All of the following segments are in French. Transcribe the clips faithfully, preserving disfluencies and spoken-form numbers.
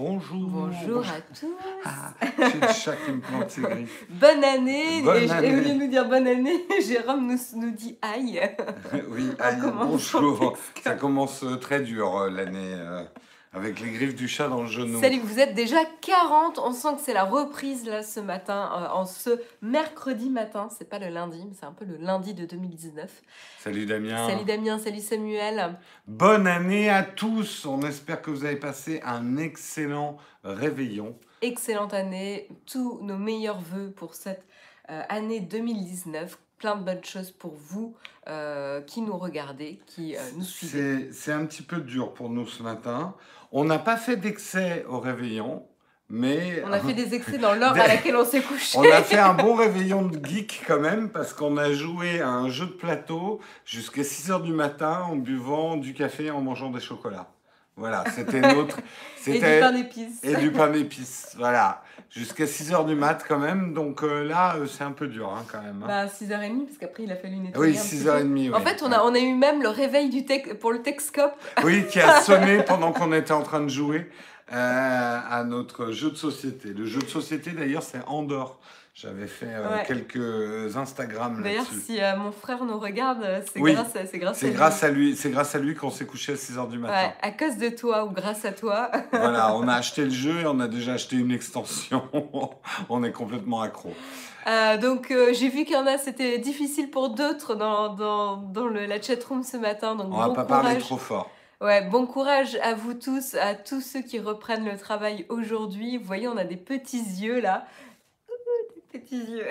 Bonjour. Bonjour à tous. Ah, j'ai le chat qui me plante ses griffes. Bonne année. Bonne et, année. et au lieu de nous dire bonne année, Jérôme nous, nous dit aïe. Oui, En aïe, commençant bonjour. le texte. Ça commence euh, très dur euh, l'année, euh, avec les griffes du chat dans le genou. Salut, vous êtes déjà quarante. On sent que c'est la reprise là ce matin, euh, en ce mercredi matin. C'est pas le lundi, mais c'est un peu le lundi de deux mille dix-neuf. Salut Damien. Salut Damien, salut Samuel. Bonne année à tous. On espère que vous avez passé un excellent réveillon. Excellente année. Tous nos meilleurs vœux pour cette euh, année deux mille dix-neuf. Plein de bonnes choses pour vous euh, qui nous regardez, qui euh, nous suivez. C'est c'est un petit peu dur pour nous ce matin. On n'a pas fait d'excès au réveillon, mais On a fait des excès dans l'heure Des- à laquelle on s'est couché. on a fait un bon réveillon de geek quand même, parce qu'on a joué à un jeu de plateau jusqu'à six heures du matin en buvant du café et en mangeant des chocolats. Voilà, c'était notre... Et du c'était- pain d'épices. Et du pain d'épices, voilà. Jusqu'à six heures du mat quand même, donc euh, là, euh, c'est un peu dur hein, quand même. hein. Bah, six heures trente, parce qu'après, il a fallu nettoyer Oui, un petit six peu. heures trente, oui. En fait, on a, on a eu même le réveil du tech, pour le Texcope. Oui, qui a sonné pendant qu'on était en train de jouer euh, à notre jeu de société. Le jeu de société, d'ailleurs, c'est Andorre. J'avais fait euh, Ouais. quelques Instagram D'ailleurs, là-dessus. si euh, mon frère nous regarde, euh, c'est Oui, grâce, à- c'est grâce à C'est lui. grâce à lui, c'est grâce à lui qu'on s'est couché à six heures du matin. Ouais, à cause de toi ou grâce à toi. Voilà, on a acheté le jeu et on a déjà acheté une extension. On est complètement accro. Euh, donc, euh, j'ai vu qu'il y en a, c'était difficile pour d'autres dans, dans, dans le, la chatroom ce matin. Donc, On va bon pas courage. parler trop fort. Ouais, bon courage à vous tous, à tous ceux qui reprennent le travail aujourd'hui. Vous voyez, on a des petits yeux là. Des petits yeux.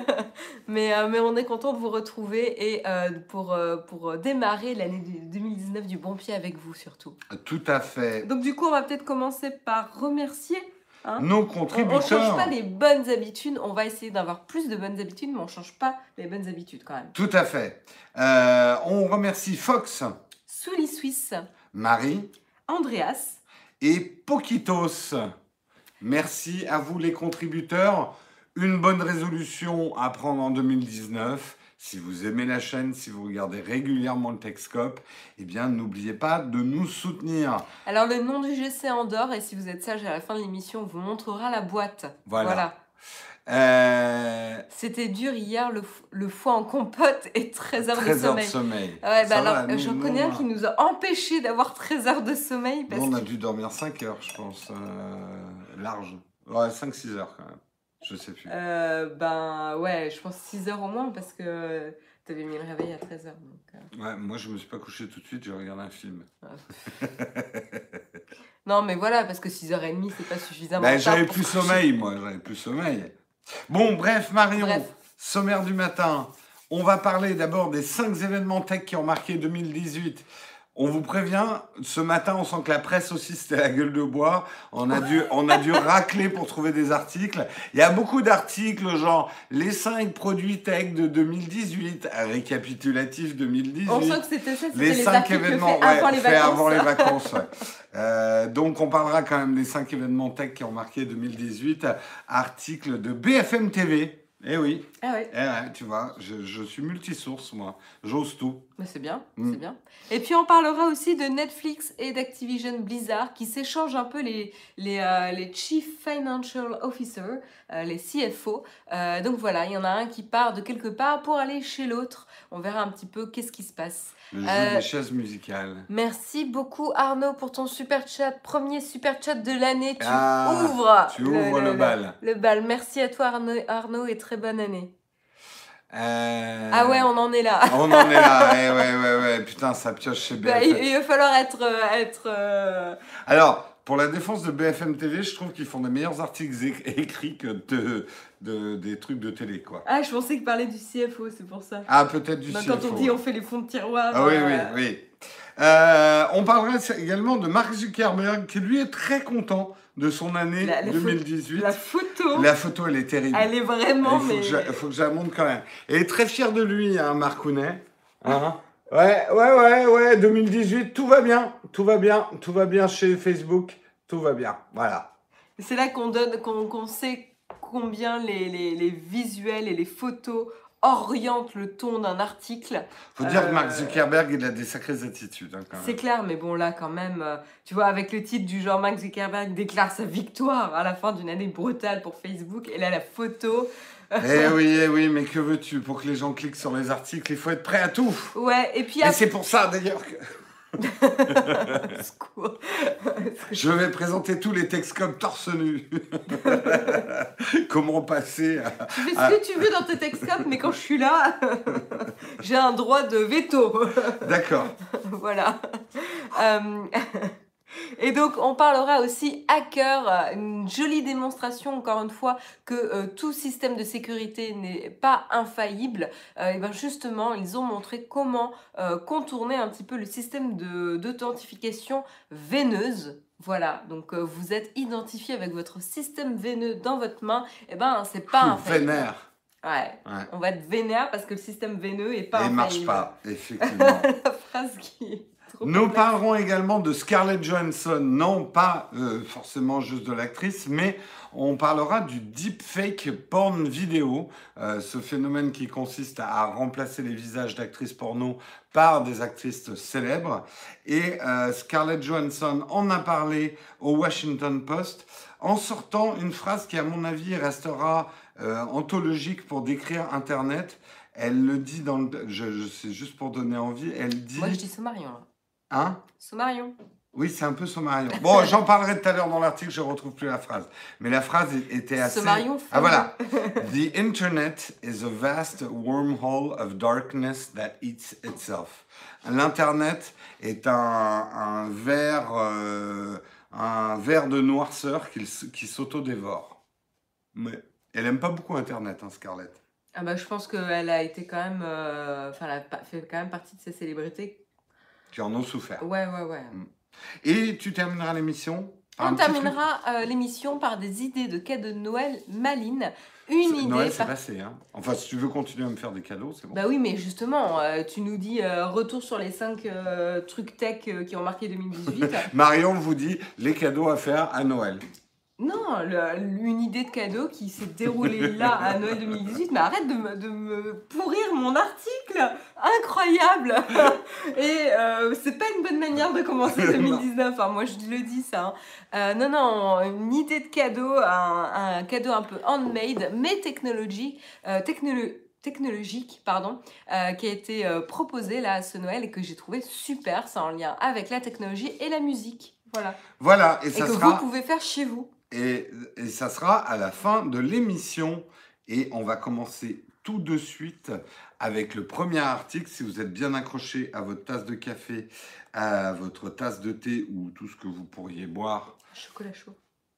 mais, euh, mais on est content de vous retrouver et euh, pour, euh, pour démarrer l'année du- deux mille dix-neuf du bon pied avec vous surtout. Tout à fait. Donc du coup, on va peut-être commencer par remercier. Hein. Nos On ne contributeurs. change pas les bonnes habitudes, on va essayer d'avoir plus de bonnes habitudes, mais on ne change pas les bonnes habitudes quand même. Tout à fait. Euh, on remercie Fox, Souli Suisse, Marie Andreas, et Poquitos. Merci à vous les contributeurs. Une bonne résolution à prendre en deux mille dix-neuf. Si vous aimez la chaîne, si vous regardez régulièrement le Texcope, eh bien n'oubliez pas de nous soutenir. Alors le nom du jeu c'est Andorre et si vous êtes sage à la fin de l'émission on vous montrera la boîte. Voilà. Euh, C'était dur hier le, f- le foie en compote et treize heures de treize heures de sommeil. sommeil. Ouais, bah Ça alors va, nous, j'en nous, connais un on a- qui nous a empêché d'avoir treize heures de sommeil parce nous, on a que dû dormir cinq heures, je pense. euh, large. Ouais, cinq six heures quand même. Je sais plus. euh, ben ouais je pense six heures au moins parce que t'avais mis le réveil à treize heures. Donc, euh, Ouais, moi, je me suis pas couché tout de suite, j'ai regardé un film. Non mais voilà parce que six heures trente c'est pas suffisamment Ben, tard j'avais pour plus se coucher. sommeil, moi, j'avais plus sommeil. Bon, bref, Marion, Bref. sommaire du matin. On va parler d'abord des cinq événements tech qui ont marqué deux mille dix-huit. On vous prévient, ce matin, on sent que la presse aussi, c'était la gueule de bois. On a dû, on a dû racler pour trouver des articles. Il y a beaucoup d'articles, genre les cinq produits tech de deux mille dix-huit, récapitulatif deux mille dix-huit. On sent que c'était ça, c'était Les les, cinq articles événements faits avant ouais, les faits vacances. avant les vacances. ouais. Euh, donc, on parlera quand même des cinq événements tech qui ont marqué deux mille dix-huit. Article de B F M T V. Eh oui, Ah ouais. eh ouais, tu vois, je, je suis multisource, moi. J'ose tout. Mais c'est bien, Mm. c'est bien. Et puis on parlera aussi de Netflix et d'Activision Blizzard qui s'échangent un peu les, les, euh, les Chief Financial Officer, euh, les C F O. Euh, donc voilà, il y en a un qui part de quelque part pour aller chez l'autre. On verra un petit peu qu'est-ce qui se passe. Le jeu Euh, des chaises musicales. Merci beaucoup Arnaud pour ton super chat. Premier super chat de l'année. Tu Ah, ouvres, tu ouvres le bal. Le, bal. Merci à toi Arnaud, Arnaud et très bonne année. Euh, Ah ouais, on en est là. On en est là, eh ouais, ouais, ouais. Putain, ça pioche chez B Bah, F il, M. il va falloir être... euh, être euh, Alors, pour la défense de B F M T V, je trouve qu'ils font des meilleurs articles é- écrits que de, de- des trucs de télé, quoi. Ah, je pensais qu'il parlait du C F O, c'est pour ça. Ah, peut-être du Donc, C F O. quand on dit on fait les fonds de tiroir. Ah oui, euh, oui, oui. Euh, on parlera également de Mark Zuckerberg, qui lui est très content de son année La- la deux mille dix-huit. La photo, La photo, elle est terrible. elle est vraiment. Il faut, mais... que je, faut que je la montre quand même. Et très fier de lui, hein, Marc Hounet. Hein ouais, ouais, ouais, ouais, deux mille dix-huit, tout va bien, tout va bien, tout va bien chez Facebook, tout va bien, voilà. C'est là qu'on donne, qu'on qu'on sait combien les, les, les visuels et les photos oriente le ton d'un article. Faut dire que Mark Euh, Zuckerberg, il a des sacrées attitudes, hein, quand C'est même. clair, mais bon, là, quand même, euh, tu vois, avec le titre du genre Mark Zuckerberg déclare sa victoire à la fin d'une année brutale pour Facebook, et là, la photo. Eh oui, eh oui, mais que veux-tu? Pour que les gens cliquent sur les articles, il faut être prêt à tout. Ouais, et puis Et après. c'est pour ça, d'ailleurs, que Secours. je vais présenter tous les textes comme torse nu. Comment passer à... Tu fais ce à- que tu veux dans tes Texcop, mais quand je suis là, j'ai un droit de veto. D'accord. Voilà. Euh, Et donc, on parlera aussi hacker, une jolie démonstration, encore une fois, que euh, tout système de sécurité n'est pas infaillible. Euh, et ben justement, ils ont montré comment euh, contourner un petit peu le système de- d'authentification veineuse. Voilà, donc euh, vous êtes identifié avec votre système veineux dans votre main, et ben c'est pas infaillible. Vénère. Ouais, Ouais. on va être vénère parce que le système veineux est pas Et il marche infaillible. pas, effectivement. La phrase qui est trop Nous complexe. parlerons également de Scarlett Johansson, non pas euh, forcément juste de l'actrice, mais on parlera du deepfake porn vidéo, euh, ce phénomène qui consiste à remplacer les visages d'actrices porno par des actrices célèbres. Et euh, Scarlett Johansson en a parlé au Washington Post en sortant une phrase qui, à mon avis, restera euh, anthologique pour décrire Internet. Elle le dit dans le... Je, je, c'est juste pour donner envie. Elle dit... Moi, je dis Sommarion, là. Hein? Sommarion. Oui, c'est un peu Sommarion. Bon, j'en parlerai tout à l'heure dans l'article, je ne retrouve plus la phrase. Mais la phrase était assez... Sommarion, Ah voilà. The internet is a vast wormhole of darkness that eats itself. L'internet est un, un verre, euh, un verre de noirceur qui, qui s'auto-dévore. Mais elle aime pas beaucoup Internet, hein, Scarlett. Ah bah, je pense qu'elle a été quand même... euh, Enfin, elle a pa- fait quand même partie de ces célébrités. Qui en ont souffert. Ouais, ouais, ouais. Et tu termineras l'émission par un On petit truc. terminera euh, l'émission par des idées de cadeaux de Noël malines. Une C'est- idée Noël, c'est par... passé. Hein. Enfin, si tu veux continuer à me faire des cadeaux, c'est bon. Bah oui, mais justement, euh, tu nous dis euh, retour sur les cinq euh, trucs tech euh, qui ont marqué deux mille dix-huit. Marion vous dit les cadeaux à faire à Noël. Non, le- une idée de cadeau qui s'est déroulée là à Noël deux mille dix-huit, mais arrête de me, de me pourrir mon article. Incroyable. Et euh, c'est pas une bonne manière de commencer deux mille dix-neuf, enfin, moi je le dis ça. Hein. Euh, non, non, une idée de cadeau, un, un cadeau un peu handmade, mais technologique, euh, technolo- technologique, pardon, euh, qui a été euh, proposé là à ce Noël et que j'ai trouvé super, c'est en lien avec la technologie et la musique. Voilà. Voilà, et Et ça que sera vous pouvez faire chez vous. et, et ça sera à la fin de l'émission. Et on va commencer tout de suite avec le premier article. Si vous êtes bien accroché à votre tasse de café, à votre tasse de thé ou tout ce que vous pourriez boire, Chocolat chaud.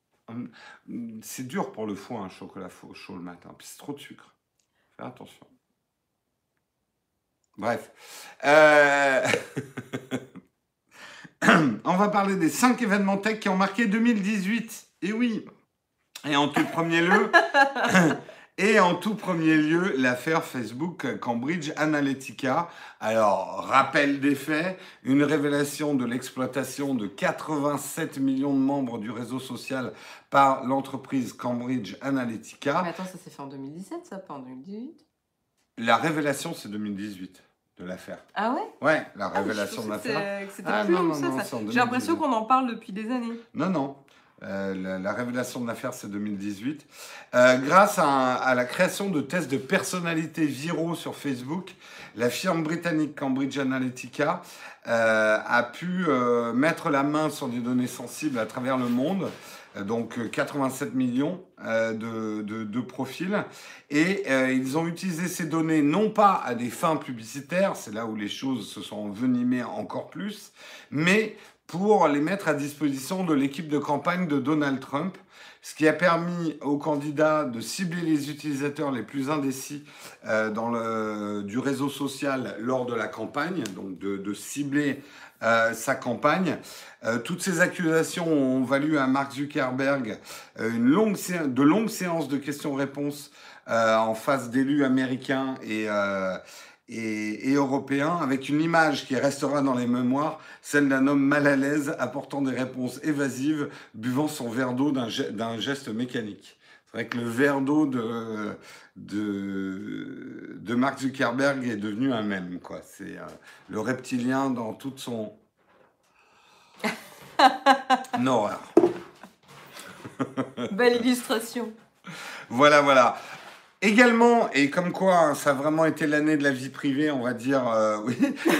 c'est dur pour le foie un chocolat faux- chaud le matin. Puis c'est trop de sucre. Fais attention. Bref. Euh... On va parler des cinq événements tech qui ont marqué deux mille dix-huit. Et oui. Et en tout premier lieu, et en tout premier lieu, l'affaire Facebook Cambridge Analytica. Alors, rappel des faits, une révélation de l'exploitation de quatre-vingt-sept millions de membres du réseau social par l'entreprise Cambridge Analytica. Mais attends, ça s'est fait en deux mille dix-sept, ça, pas en deux mille dix-huit? La révélation, c'est deux mille dix-huit de l'affaire. Ah ouais? Ouais, la Ah, mais je révélation de pensais que l'affaire. c'était- que c'était Ah, plus non, long non, que ça, non, ça. c'est en J'ai deux mille l'impression dix-huit. qu'on en parle depuis des années. Non, non. Euh, la, la révélation de l'affaire, c'est deux mille dix-huit. Euh, grâce à, un- à la création de tests de personnalité viraux sur Facebook, la firme britannique Cambridge Analytica euh, a pu euh, mettre la main sur des données sensibles à travers le monde. Euh, Donc euh, quatre-vingt-sept millions euh, de, de, de profils. Et euh, ils ont utilisé ces données non pas à des fins publicitaires, c'est là où les choses se sont envenimées encore plus, mais pour les mettre à disposition de l'équipe de campagne de Donald Trump, ce qui a permis aux candidats de cibler les utilisateurs les plus indécis euh, dans le, du réseau social lors de la campagne, donc de, de cibler euh, sa campagne. Euh, toutes ces accusations ont valu à Mark Zuckerberg euh, une longue sé- de longues séances de questions-réponses euh, en face d'élus américains et... Euh, Et, et européen, avec une image qui restera dans les mémoires, celle d'un homme mal à l'aise, apportant des réponses évasives, buvant son verre d'eau d'un ge- d'un geste mécanique. C'est vrai que le verre d'eau de, de, de Mark Zuckerberg est devenu un mème, quoi. C'est euh, le reptilien dans toute son... Une horreur. Belle illustration. Voilà, voilà. Également, et comme quoi, hein, ça a vraiment été l'année de la vie privée, on va dire, euh, oui.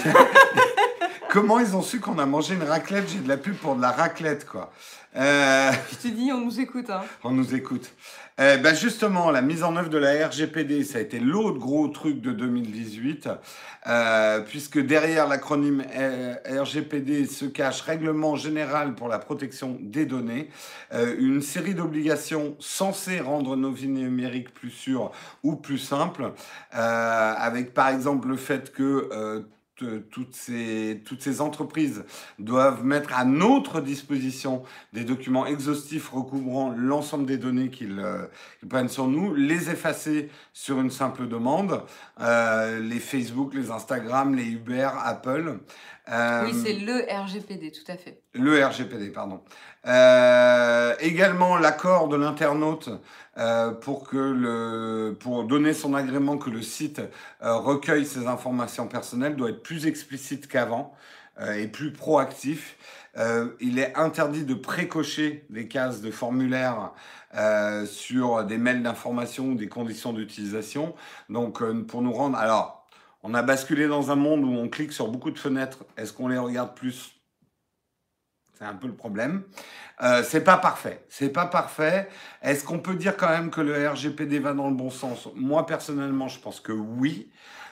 Comment ils ont su qu'on a mangé une raclette? J'ai de la pub pour de la raclette, quoi. Euh, Je te dis, on nous écoute. Hein. on nous écoute. Euh, ben justement, la mise en œuvre de la R G P D, ça a été l'autre gros truc de deux mille dix-huit, euh, puisque derrière l'acronyme euh, R G P D se cache Règlement général pour la protection des données, euh, une série d'obligations censées rendre nos vies numériques plus sûres ou plus simples, euh, avec par exemple le fait que euh, toutes ces, toutes ces entreprises doivent mettre à notre disposition des documents exhaustifs recouvrant l'ensemble des données qu'ils euh, qu'ils prennent sur nous, les effacer sur une simple demande, euh, les Facebook, les Instagram, les Uber, Apple. Euh, oui, c'est le R G P D, tout à fait. Le R G P D, pardon. Euh, également l'accord de l'internaute euh, pour que le pour donner son agrément que le site euh, recueille ses informations personnelles doit être plus explicite qu'avant euh, et plus proactif. Euh, il est interdit de précocher des cases de formulaire euh, sur des mails d'information ou des conditions d'utilisation. Donc euh, pour nous rendre alors on a basculé dans un monde où on clique sur beaucoup de fenêtres. Est-ce qu'on les regarde plus? C'est un peu le problème. Euh, c'est pas parfait. C'est pas parfait. Est-ce qu'on peut dire quand même que le R G P D va dans le bon sens? Moi, personnellement, je pense que oui.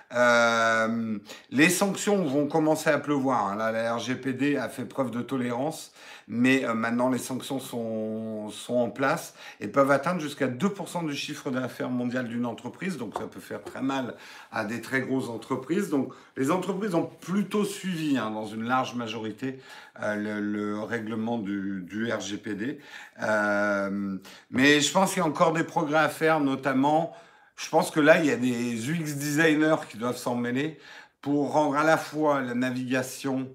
Euh, les sanctions vont commencer à pleuvoir. Hein. Là, la R G P D a fait preuve de tolérance, mais euh, maintenant les sanctions sont, sont en place et peuvent atteindre jusqu'à deux pour cent du chiffre d'affaires mondial d'une entreprise. Donc ça peut faire très mal à des très grosses entreprises. Donc les entreprises ont plutôt suivi, hein, dans une large majorité, euh, le, le règlement du, du R G P D. Euh, mais je pense qu'il y a encore des progrès à faire, notamment... Je pense que là, il y a des U X designers qui doivent s'en mêler pour rendre à la fois la navigation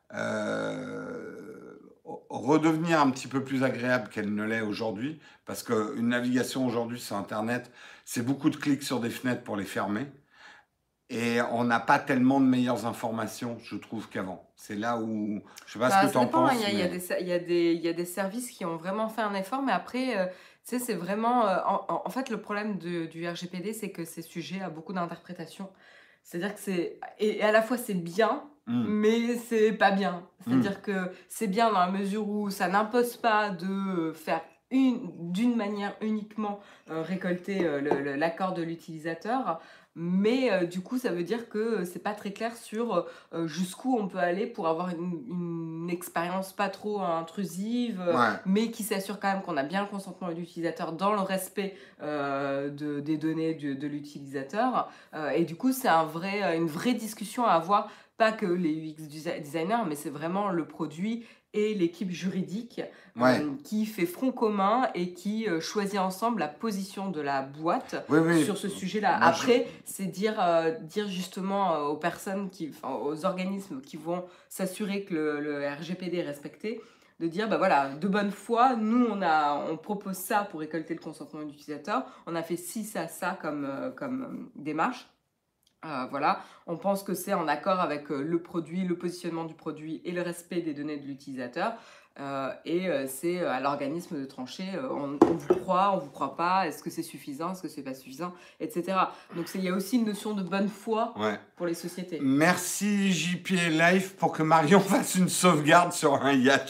euh, redevenir un petit peu plus agréable qu'elle ne l'est aujourd'hui. Parce qu'une navigation aujourd'hui sur Internet, c'est beaucoup de clics sur des fenêtres pour les fermer. Et on n'a pas tellement de meilleures informations, je trouve, qu'avant. C'est là où... Je sais pas bah, ce que tu en penses. Il y, mais... y, y, y a des services qui ont vraiment fait un effort, mais après... Euh... Tu sais, c'est vraiment... Euh, en, en fait, le problème de, du R G P D, c'est que c'est sujet à beaucoup d'interprétations. C'est-à-dire que c'est... Et, et à la fois, c'est bien, mm. mais c'est pas bien. C'est-à-dire mm. que c'est bien dans la mesure où ça n'impose pas de faire une, d'une manière uniquement euh, récolter euh, le, le, l'accord de l'utilisateur. Mais euh, du coup, ça veut dire que c'est pas très clair sur euh, jusqu'où on peut aller pour avoir une, une expérience pas trop intrusive, ouais. mais qui s'assure quand même qu'on a bien le consentement de l'utilisateur dans le respect euh, de, des données de, de l'utilisateur. Euh, et du coup, c'est un vrai, une vraie discussion à avoir, pas que les U X designers, mais c'est vraiment le produit et l'équipe juridique ouais. euh, qui fait front commun et qui euh, choisit ensemble la position de la boîte oui, oui. sur ce sujet-là. Moi, Après, je... c'est dire, euh, dire justement euh, aux personnes, qui, aux organismes qui vont s'assurer que le, le R G P D est respecté, de dire, bah voilà, de bonne foi, nous, on, a, on propose ça pour récolter le consentement de l'utilisateur, on a fait ci, ça, ça comme, euh, comme euh, démarche. Euh, voilà, on pense que c'est en accord avec euh, le produit, le positionnement du produit et le respect des données de l'utilisateur. Euh, et euh, c'est à l'organisme de trancher, euh, on, on vous croit, on vous croit pas, est-ce que c'est suffisant, est-ce que c'est pas suffisant, et cetera. Donc il y a aussi une notion de bonne foi ouais. pour les sociétés. Merci J P Life pour que Marion fasse une sauvegarde sur un yacht.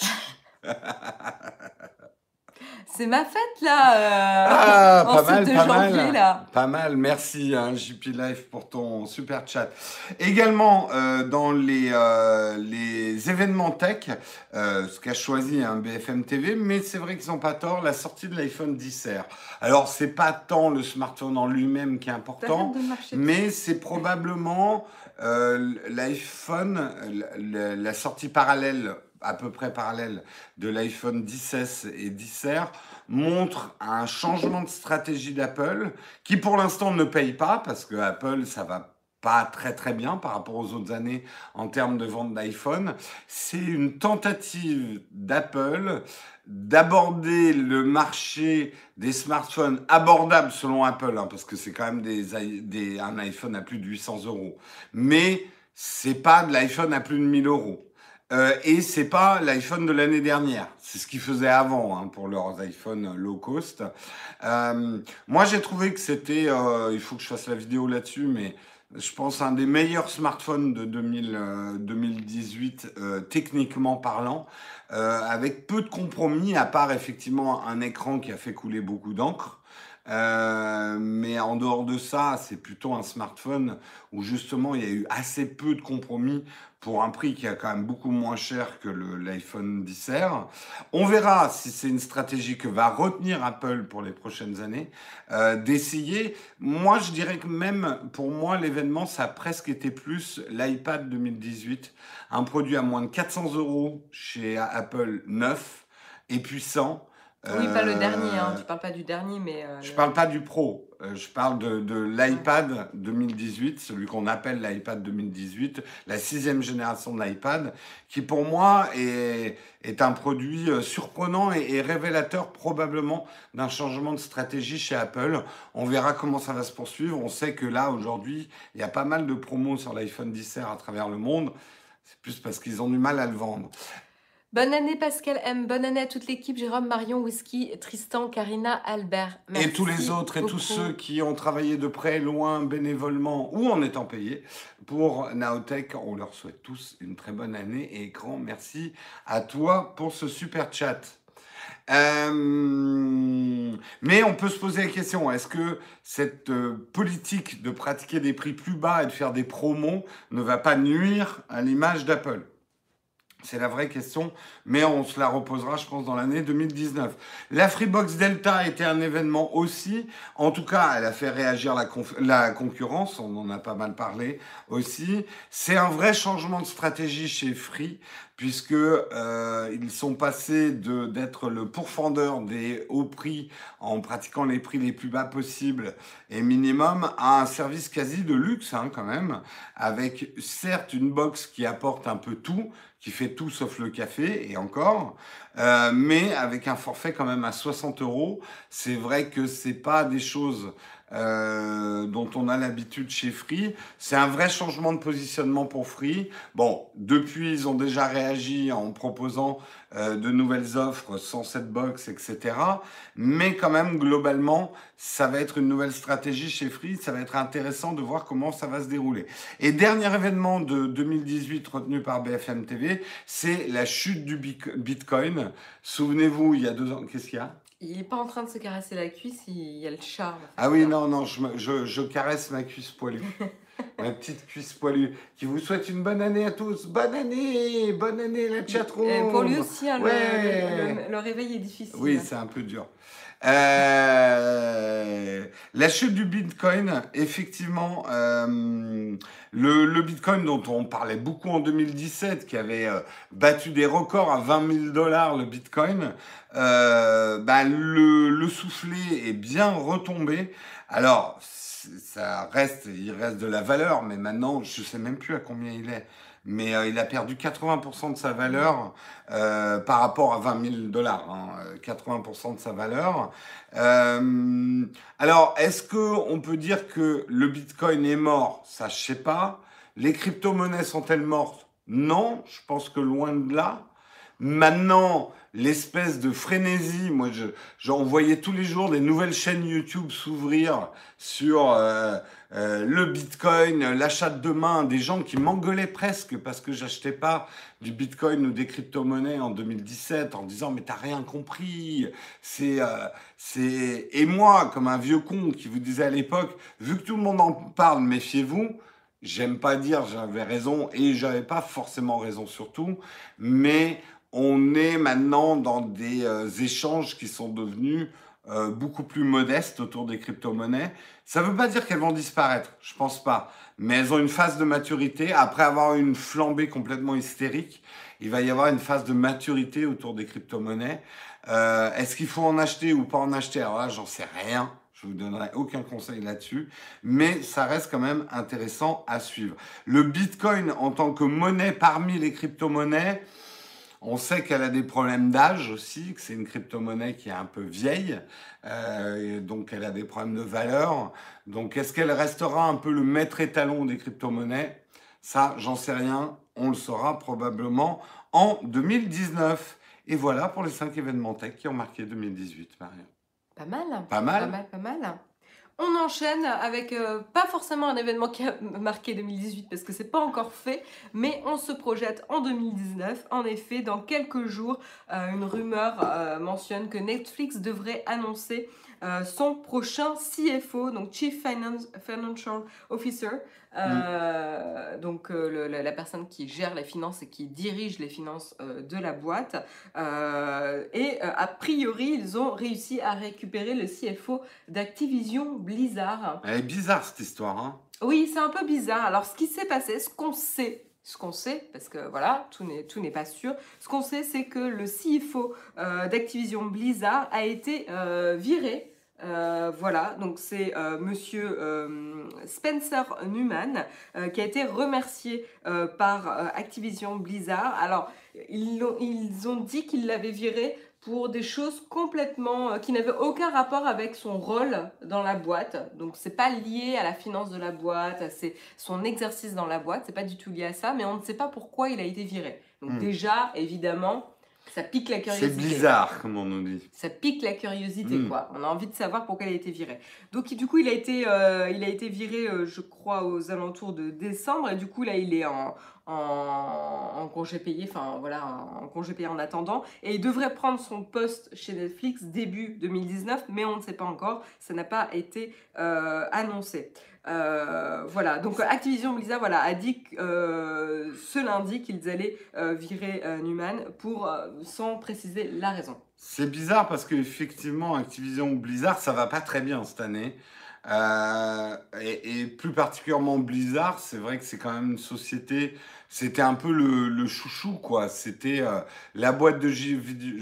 C'est ma fête là, euh, ah, en pas mal, de pas janvier mal, là. Pas mal, merci hein, J P Life pour ton super chat. Également euh, dans les, euh, les événements tech, euh, ce qu'a choisi un hein, B F M T V, mais c'est vrai qu'ils n'ont pas tort, la sortie de l'iPhone dix R. Alors c'est pas tant le smartphone en lui-même qui est important, mais c'est probablement euh, l'iPhone, la, la sortie parallèle à peu près parallèle de l'iPhone dix S et dix R montre un changement de stratégie d'Apple qui pour l'instant ne paye pas parce que Apple ça va pas très très bien par rapport aux autres années en termes de vente d'iPhone. C'est une tentative d'Apple d'aborder le marché des smartphones abordables selon Apple, hein, parce que c'est quand même des, i- des, un iPhone à plus de huit cents euros. Mais c'est pas de l'iPhone à plus de mille euros. Euh, et c'est pas l'iPhone de l'année dernière. C'est ce qu'ils faisaient avant, hein, pour leurs iPhones low cost. Euh, moi, j'ai trouvé que c'était, euh, il faut que je fasse la vidéo là-dessus, mais je pense un des meilleurs smartphones de deux mille, euh, deux mille dix-huit, euh, techniquement parlant, euh, avec peu de compromis, à part effectivement un écran qui a fait couler beaucoup d'encre. Euh, mais en dehors de ça, c'est plutôt un smartphone où justement il y a eu assez peu de compromis pour un prix qui est quand même beaucoup moins cher que le- l'iPhone dix R. On verra si c'est une stratégie que va retenir Apple pour les prochaines années, euh, d'essayer. Moi, je dirais que même pour moi, l'événement, ça a presque été plus l'iPad deux mille dix-huit, un produit à moins de quatre cents euros chez Apple, neuf et puissant. Oui, pas le dernier, hein. Euh, Tu parles pas du dernier, mais euh, je le... parle pas du Pro, euh, je parle de, de Ouais. l'iPad deux mille dix-huit, celui qu'on appelle l'iPad deux mille dix-huit, la sixième génération de l'iPad, qui pour moi est, est un produit euh, surprenant et, et révélateur probablement d'un changement de stratégie chez Apple. On verra comment ça va se poursuivre. On sait que là, aujourd'hui, il y a pas mal de promos sur l'iPhone dix R à travers le monde. C'est plus parce qu'ils ont du mal à le vendre. Bonne année Pascal M, bonne année à toute l'équipe, Jérôme, Marion, Whisky, Tristan, Karina, Albert. Et tous les Merci autres et tous beaucoup. ceux qui ont travaillé de près, loin, bénévolement ou en étant payés pour Naotech, on leur souhaite tous une très bonne année et grand merci à toi pour ce super chat. Euh, mais on peut se poser la question, est-ce que cette euh, politique de pratiquer des prix plus bas et de faire des promos ne va pas nuire à l'image d'Apple ? C'est la vraie question, mais on se la reposera, je pense, dans l'année deux mille dix-neuf. La Freebox Delta était un événement aussi. En tout cas, elle a fait réagir la, conf- la concurrence. On en a pas mal parlé aussi. C'est un vrai changement de stratégie chez Free, puisque euh, ils sont passés de d'être le pourfendeur des hauts prix en pratiquant les prix les plus bas possibles et minimum à un service quasi de luxe, hein, quand même, avec certes une box qui apporte un peu tout, qui fait tout sauf le café, et encore, euh, mais avec un forfait quand même à soixante euros. C'est vrai que c'est pas des choses euh, dont on a l'habitude chez Free. C'est un vrai changement de positionnement pour Free. Bon, depuis, ils ont déjà réagi en proposant euh, de nouvelles offres sans cette box, et cetera. Mais quand même, globalement, ça va être une nouvelle stratégie chez Free. Ça va être intéressant de voir comment ça va se dérouler. Et dernier événement de deux mille dix-huit retenu par B F M T V, c'est la chute du Bitcoin. Souvenez-vous, il y a deux ans, qu'est-ce qu'il y a ? Il est pas en train de se caresser la cuisse, il y a le chat. En fait, Ah oui, là. non, non, je, me- je, je caresse ma cuisse poilue. Ma petite cuisse poilue, qui vous souhaite une bonne année à tous. Bonne année, bonne année la chatroom. Et pour lui aussi, hein, le- Ouais. le, le- le réveil est difficile. Oui, c'est un peu dur. Euh, la chute du Bitcoin, effectivement, euh, le, le Bitcoin dont on parlait beaucoup en deux mille dix-sept, qui avait euh, battu des records à vingt mille dollars le Bitcoin, euh, bah, le, le soufflet est bien retombé. Alors, c'est- ça reste, il reste de la valeur, mais maintenant, je sais même plus à combien il est. Mais euh, il a perdu quatre-vingts pour cent de sa valeur euh, par rapport à vingt mille dollars, hein, euh, quatre-vingts pour cent de sa valeur. Euh, alors, est-ce que on peut dire que le Bitcoin est mort? Ça, je sais pas. Les crypto-monnaies sont-elles mortes? Non, je pense que loin de là. Maintenant, l'espèce de frénésie, moi, je, j'en voyais tous les jours des nouvelles chaînes YouTube s'ouvrir sur euh, euh, le Bitcoin, l'achat de demain, des gens qui m'engueulaient presque parce que j'achetais pas du Bitcoin ou des crypto-monnaies en deux mille dix-sept en disant mais t'as rien compris, c'est euh, c'est et moi comme un vieux con qui vous disait à l'époque vu que tout le monde en parle méfiez-vous. J'aime pas dire j'avais raison et j'avais pas forcément raison surtout, mais on est maintenant dans des euh, échanges qui sont devenus euh, beaucoup plus modestes autour des crypto-monnaies. Ça ne veut pas dire qu'elles vont disparaître, je pense pas. Mais elles ont une phase de maturité. Après avoir eu une flambée complètement hystérique, il va y avoir une phase de maturité autour des crypto-monnaies. Euh, est-ce qu'il faut en acheter ou pas en acheter? Alors là, j'en sais rien. Je vous donnerai aucun conseil là-dessus, mais ça reste quand même intéressant à suivre. Le Bitcoin en tant que monnaie parmi les crypto-monnaies, on sait qu'elle a des problèmes d'âge aussi, que c'est une crypto-monnaie qui est un peu vieille, euh, et donc elle a des problèmes de valeur. Donc est-ce qu'elle restera un peu le maître étalon des crypto-monnaies? Ça, j'en sais rien, on le saura probablement en deux mille dix-neuf. Et voilà pour les cinq événements tech qui ont marqué deux mille dix-huit, Marion. Pas mal. Pas mal. Pas mal, pas mal. On enchaîne avec euh, pas forcément un événement qui a marqué deux mille dix-huit parce que c'est pas encore fait, mais on se projette en deux mille dix-neuf. En effet, dans quelques jours, euh, une rumeur euh, mentionne que Netflix devrait annoncer euh, son prochain C F O, donc Chief Finance, Financial Officer, euh, mm. donc euh, le, la, la personne qui gère les finances et qui dirige les finances euh, de la boîte. Euh, et euh, a priori, ils ont réussi à récupérer le C F O d'Activision Blizzard. Elle est bizarre cette histoire, hein? Oui, c'est un peu bizarre. Alors, ce qui s'est passé, ce qu'on sait, ce qu'on sait, parce que voilà, tout n'est, tout n'est pas sûr, ce qu'on sait, c'est que le C F O euh, d'Activision Blizzard a été euh, viré. Euh, voilà, donc c'est euh, monsieur euh, Spencer Neumann euh, qui a été remercié euh, par euh, Activision Blizzard. Alors, ils ont, ils ont dit qu'ils l'avaient viré pour des choses complètement euh, qui n'avaient aucun rapport avec son rôle dans la boîte. Donc c'est pas lié à la finance de la boîte, à ses, son exercice dans la boîte, c'est pas du tout lié à ça, mais on ne sait pas pourquoi il a été viré. Donc mmh. déjà, évidemment, ça pique la curiosité. C'est bizarre, comme on nous dit. Ça pique la curiosité, mmh. quoi. On a envie de savoir pourquoi il a été viré. Donc du coup, il a été, euh, il a été viré, euh, je crois, aux alentours de décembre, et du coup là, il est en En, en congé payé, enfin voilà, en congé payé en attendant, et il devrait prendre son poste chez Netflix début deux mille dix-neuf, mais on ne sait pas encore, ça n'a pas été euh, annoncé. Euh, voilà, donc Activision Blizzard voilà, a dit euh, ce lundi qu'ils allaient euh, virer euh, Neumann pour, euh, sans préciser la raison. C'est bizarre parce qu'effectivement, Activision Blizzard, ça va pas très bien cette année. Euh, et, et plus particulièrement Blizzard, c'est vrai que c'est quand même une société, c'était un peu le, le chouchou, quoi. C'était euh, la boîte de jeux vidéo,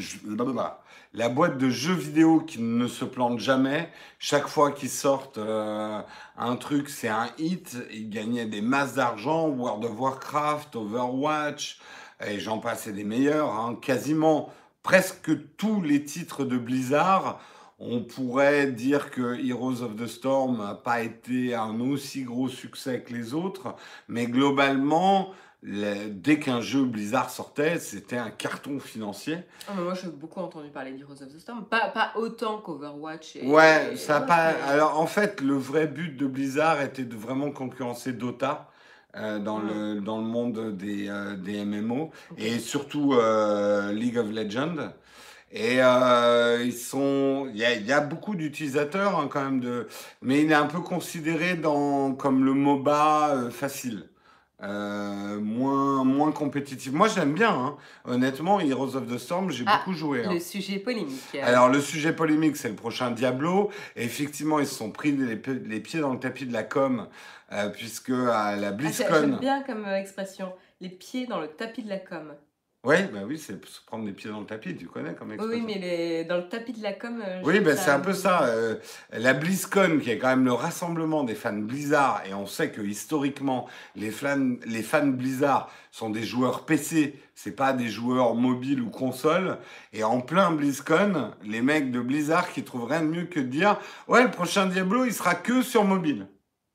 la boîte de jeux vidéo qui ne se plante jamais. Chaque fois qu'ils sortent euh, un truc, c'est un hit. Ils gagnaient des masses d'argent, World of Warcraft, Overwatch, et j'en passe, et des meilleurs, hein. Quasiment presque tous les titres de Blizzard. On pourrait dire que Heroes of the Storm n'a pas été un aussi gros succès que les autres, mais globalement, les, dès qu'un jeu Blizzard sortait, c'était un carton financier. Oh, mais moi, j'ai beaucoup entendu parler d'Heroes of the Storm, pas, pas autant qu'Overwatch. Et, ouais, et, ça et pas. mais... Alors en fait, le vrai but de Blizzard était de vraiment concurrencer Dota. Euh, dans, mmh. le, dans le monde des, euh, des M M O, okay. Et surtout euh, League of Legends. Et euh, ils sont, il y a, y a beaucoup d'utilisateurs hein, quand même de, mais il est un peu considéré dans comme le MOBA euh, facile, euh, moins moins compétitif. Moi j'aime bien, hein. Honnêtement, Heroes of the Storm, j'ai ah, beaucoup joué. Le hein. sujet polémique. Alors le sujet polémique, c'est le prochain Diablo. Et effectivement, ils se sont pris les, les pieds dans le tapis de la com, euh, puisque à la BlizzCon. Ah, j'aime bien comme expression, les pieds dans le tapis de la com. Oui, bah oui, c'est se prendre les pieds dans le tapis, tu connais comme expression. Oui, mais les... dans le tapis de la com... Euh, oui, bah, c'est un peu ça. Euh, la BlizzCon, qui est quand même le rassemblement des fans Blizzard, et on sait que historiquement, les fans, les fans Blizzard sont des joueurs P C, c'est pas des joueurs mobiles ou consoles. Et en plein BlizzCon, les mecs de Blizzard qui trouvent rien de mieux que de dire « Ouais, le prochain Diablo, il sera que sur mobile. »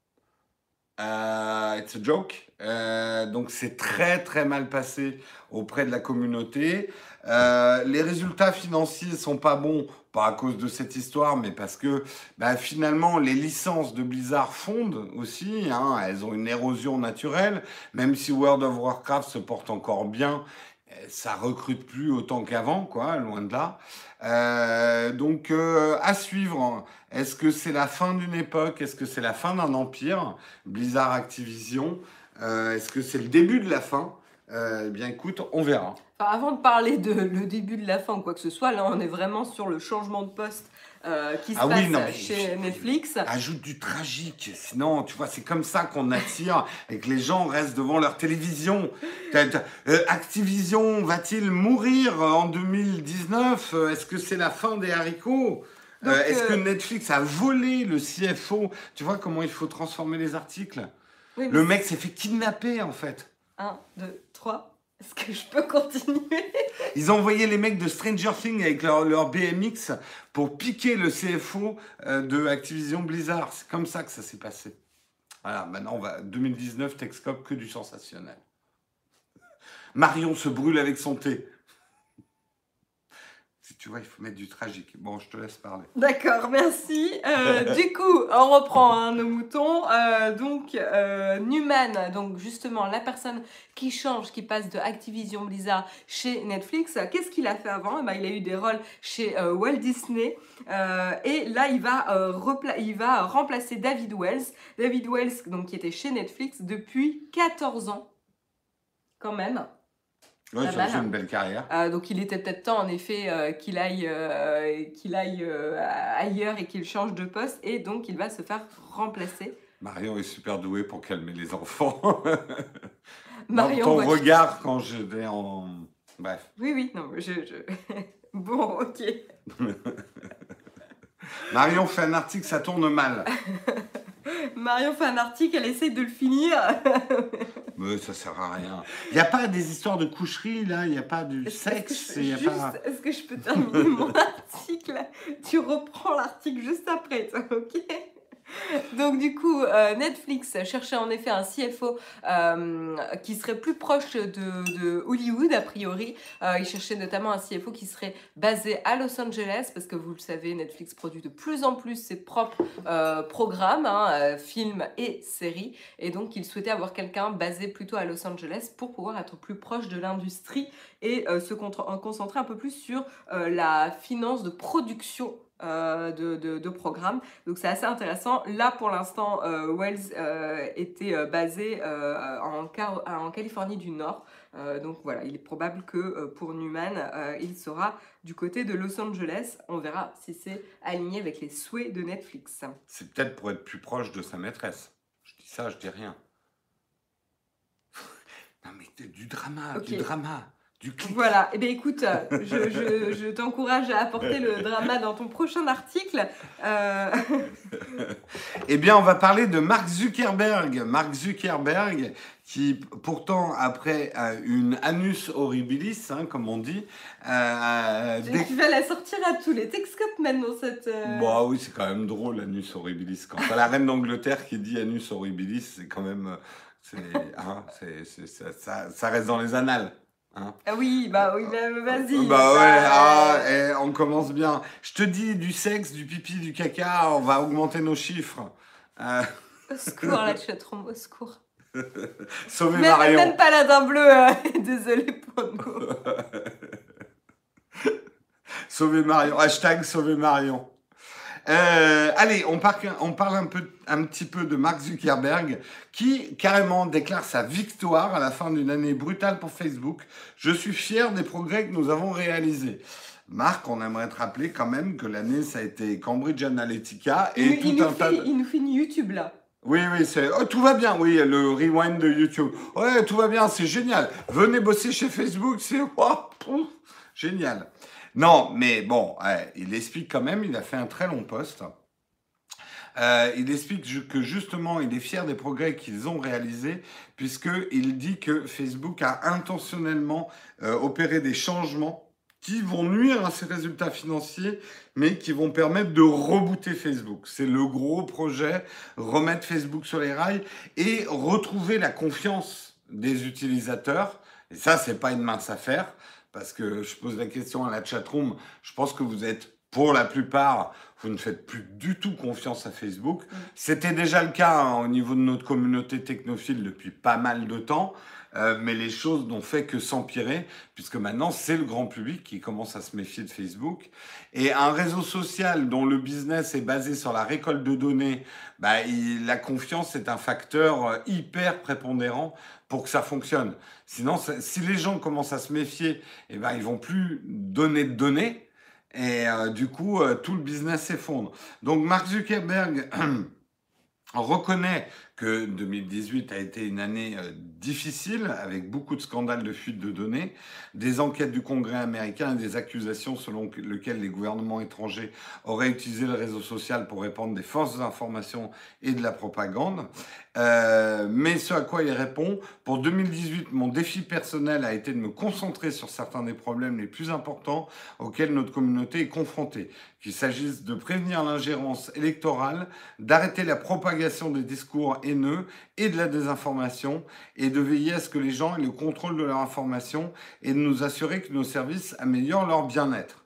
Euh, it's a joke. Euh, donc c'est très très mal passé auprès de la communauté. Euh, les résultats financiers sont pas bons, pas à cause de cette histoire, mais parce que bah, finalement les licences de Blizzard fondent aussi. Hein, elles ont une érosion naturelle, même si World of Warcraft se porte encore bien. Ça recrute plus autant qu'avant, quoi, loin de là. Euh, donc, euh, à suivre. Est-ce que c'est la fin d'une époque? Est-ce que c'est la fin d'un empire? Blizzard Activision. Euh, est-ce que c'est le début de la fin? Euh, eh bien, écoute, on verra. Enfin, avant de parler de le début de la fin ou quoi que ce soit, là, on est vraiment sur le changement de poste euh, qui se ah passe oui, non, chez Netflix. Ajoute du tragique, sinon, tu vois, c'est comme ça qu'on attire et que les gens restent devant leur télévision. Euh, Activision va-t-il mourir en deux mille dix-neuf? Est-ce que c'est la fin des haricots? Donc, Euh, Est-ce que euh, Netflix a volé le C F O? Tu vois comment il faut transformer les articles? oui, mais Le mec s'est fait kidnapper en fait. un, deux, trois. Est-ce que je peux continuer? Ils ont envoyé les mecs de Stranger Things avec leur, leur B M X pour piquer le C F O euh, de Activision Blizzard. C'est comme ça que ça s'est passé. Voilà, maintenant on va deux mille dix-neuf, Texcope, que du sensationnel. Marion se brûle avec son thé. Si tu vois, il faut mettre du tragique. Bon, je te laisse parler. D'accord, merci. Euh, du coup, on reprend hein, nos moutons. Euh, donc, euh, Newman, donc justement la personne qui change, qui passe de Activision Blizzard chez Netflix. Qu'est-ce qu'il a fait avant? Eh ben, il a eu des rôles chez euh, Walt Disney. Euh, et là, il va, euh, repla- il va remplacer David Wells. David Wells, donc, qui était chez Netflix depuis quatorze ans, quand même. Oui, Pas ça mal, fait hein. une belle carrière. Euh, donc il était peut-être temps en effet euh, qu'il aille, euh, qu'il aille euh, ailleurs et qu'il change de poste et donc il va se faire remplacer. Marion est super douée pour calmer les enfants. Dans Marion ton voit- regard quand je vais en... Bref. Oui, oui, non, je... je... Bon, ok. Marion fait un article, ça tourne mal. Marion fait un article, elle essaie de le finir. Mais ça sert à rien. Il n'y a pas des histoires de coucherie, là? Il n'y a pas du Est-ce est-ce que sexe? je il y peux a juste- pas... est-ce que je peux terminer mon article? Tu reprends l'article juste après, toi, ok? Donc du coup, euh, Netflix cherchait en effet un C F O euh, qui serait plus proche de, de Hollywood a priori. Euh, il cherchait notamment un C F O qui serait basé à Los Angeles parce que vous le savez, Netflix produit de plus en plus ses propres euh, programmes, hein, euh, films et séries. Et donc il souhaitait avoir quelqu'un basé plutôt à Los Angeles pour pouvoir être plus proche de l'industrie et euh, se contre- concentrer un peu plus sur euh, la finance de production euh, de, de, de programmes. Donc c'est assez intéressant. Là pour l'instant, euh, Wells euh, était euh, basé euh, en, Car- en Californie du Nord. Euh, donc voilà, il est probable que euh, pour Newman, euh, il sera du côté de Los Angeles. On verra si c'est aligné avec les souhaits de Netflix. C'est peut-être pour être plus proche de sa maîtresse. Je dis ça, je dis rien. Non mais t'es du drama, Ok. du drama, du clic. Voilà, eh bien écoute, euh, je, je, je t'encourage à apporter le drama dans ton prochain article. Euh... Eh bien, on va parler de Mark Zuckerberg. Mark Zuckerberg, qui pourtant, après euh, une anus horribilis, hein, comme on dit, euh, Tu, dès- tu vas la sortir à tous les Texcopes maintenant, cette... euh, Bah oui, c'est quand même drôle, anus horribilis. Quand t'as la reine d'Angleterre qui dit anus horribilis, c'est quand même... euh, c'est, hein, c'est, c'est- ça, ça- ça reste dans les annales. Hein. Ah oui, bah oui, bah, vas-y. Bah ouais, ça, ah, euh, eh, on commence bien. Je te dis, du sexe, du pipi, du caca, on va augmenter nos chiffres. Euh, Au secours, la chatroom, au secours. Sauver Même, Marion. même pas la dent bleue, euh, désolé pour nous. Sauver Marion. Hashtag Sauver Marion. Euh, allez, on, par- on parle un, peu, un petit peu de Mark Zuckerberg qui carrément déclare sa victoire à la fin d'une année brutale pour Facebook. Je suis fier des progrès que nous avons réalisés. Marc, on aimerait te rappeler quand même que l'année, ça a été Cambridge Analytica et Il, tout il un nous tas fait, de... il nous fait une YouTube là. Oui, oui, c'est... Oh, tout va bien, oui, le rewind de YouTube. Ouais, tout va bien, c'est génial. Venez bosser chez Facebook, c'est... Oh, pouf, génial. Non, mais bon, ouais, il explique quand même, il a fait un très long post. Euh, il explique ju- que justement, il est fier des progrès qu'ils ont réalisés, puisqu'il dit que Facebook a intentionnellement euh, opéré des changements qui vont nuire à ses résultats financiers, mais qui vont permettre de rebooter Facebook. C'est le gros projet, remettre Facebook sur les rails et retrouver la confiance des utilisateurs. Et ça, c'est pas une mince affaire, parce que je pose la question à la chatroom, je pense que vous êtes, pour la plupart, vous ne faites plus du tout confiance à Facebook. Mm. C'était déjà le cas hein, au niveau de notre communauté technophile depuis pas mal de temps. Euh, mais les choses n'ont fait que s'empirer, puisque maintenant, c'est le grand public qui commence à se méfier de Facebook. Et un réseau social dont le business est basé sur la récolte de données, bah, il- la confiance est un facteur euh, hyper prépondérant pour que ça fonctionne. Sinon, ça- si les gens commencent à se méfier, eh ben, ils vont plus donner de données, et euh, du coup, euh, tout le business s'effondre. Donc, Mark Zuckerberg reconnaît que deux mille dix-huit a été une année euh, difficile, avec beaucoup de scandales de fuite de données, des enquêtes du Congrès américain et des accusations selon lesquelles les gouvernements étrangers auraient utilisé le réseau social pour répandre des fausses informations et de la propagande. Euh, mais ce à quoi il répond, pour deux mille dix-huit, mon défi personnel a été de me concentrer sur certains des problèmes les plus importants auxquels notre communauté est confrontée, qu'il s'agisse de prévenir l'ingérence électorale, d'arrêter la propagation des discours haineux et de la désinformation, et de veiller à ce que les gens aient le contrôle de leur information et de nous assurer que nos services améliorent leur bien-être.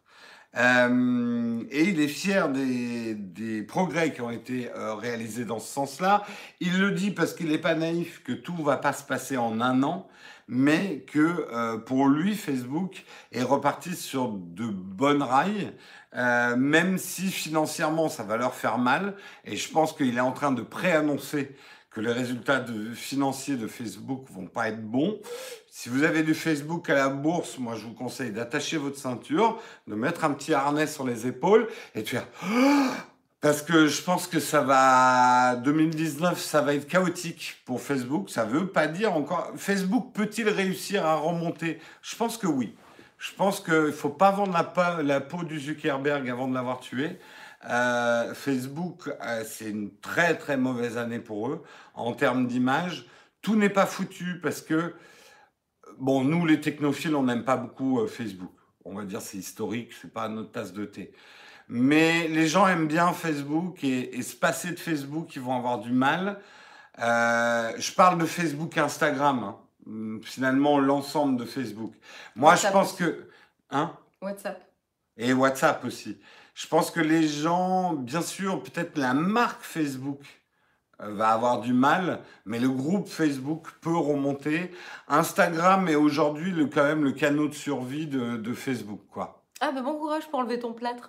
Euh, et il est fier des, des progrès qui ont été euh, réalisés dans ce sens-là. Il le dit parce qu'il n'est pas naïf que tout ne va pas se passer en un an, mais que euh, pour lui, Facebook est reparti sur de bonnes rails, euh, même si financièrement ça va leur faire mal. Et je pense qu'il est en train de préannoncer que les résultats de, financiers de Facebook vont pas être bons. Si vous avez du Facebook à la bourse, moi je vous conseille d'attacher votre ceinture, de mettre un petit harnais sur les épaules et de faire... Parce que je pense que ça va... deux mille dix-neuf, ça va être chaotique pour Facebook. Ça veut pas dire encore... Facebook peut-il réussir à remonter? Je pense que oui. Je pense qu'il ne faut pas vendre la, pa- la peau du Zuckerberg avant de l'avoir tué. Euh, Facebook, euh, c'est une très très mauvaise année pour eux en termes d'image. Tout n'est pas foutu parce que, bon, nous les technophiles, on n'aime pas beaucoup euh, Facebook. On va dire c'est historique, c'est pas notre tasse de thé. Mais les gens aiment bien Facebook et, et se passer de Facebook, ils vont avoir du mal. Euh, je parle de Facebook et Instagram, hein. Finalement l'ensemble de Facebook. Moi, WhatsApp je pense aussi. que... Hein WhatsApp. Et WhatsApp aussi. Je pense que les gens, bien sûr, peut-être la marque Facebook euh, va avoir du mal, mais le groupe Facebook peut remonter. Instagram est aujourd'hui le, quand même le canot de survie de, de Facebook, quoi. Ah, bah bon courage pour enlever ton plâtre.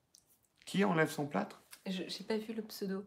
Qui enlève son plâtre? Je n'ai pas vu le pseudo.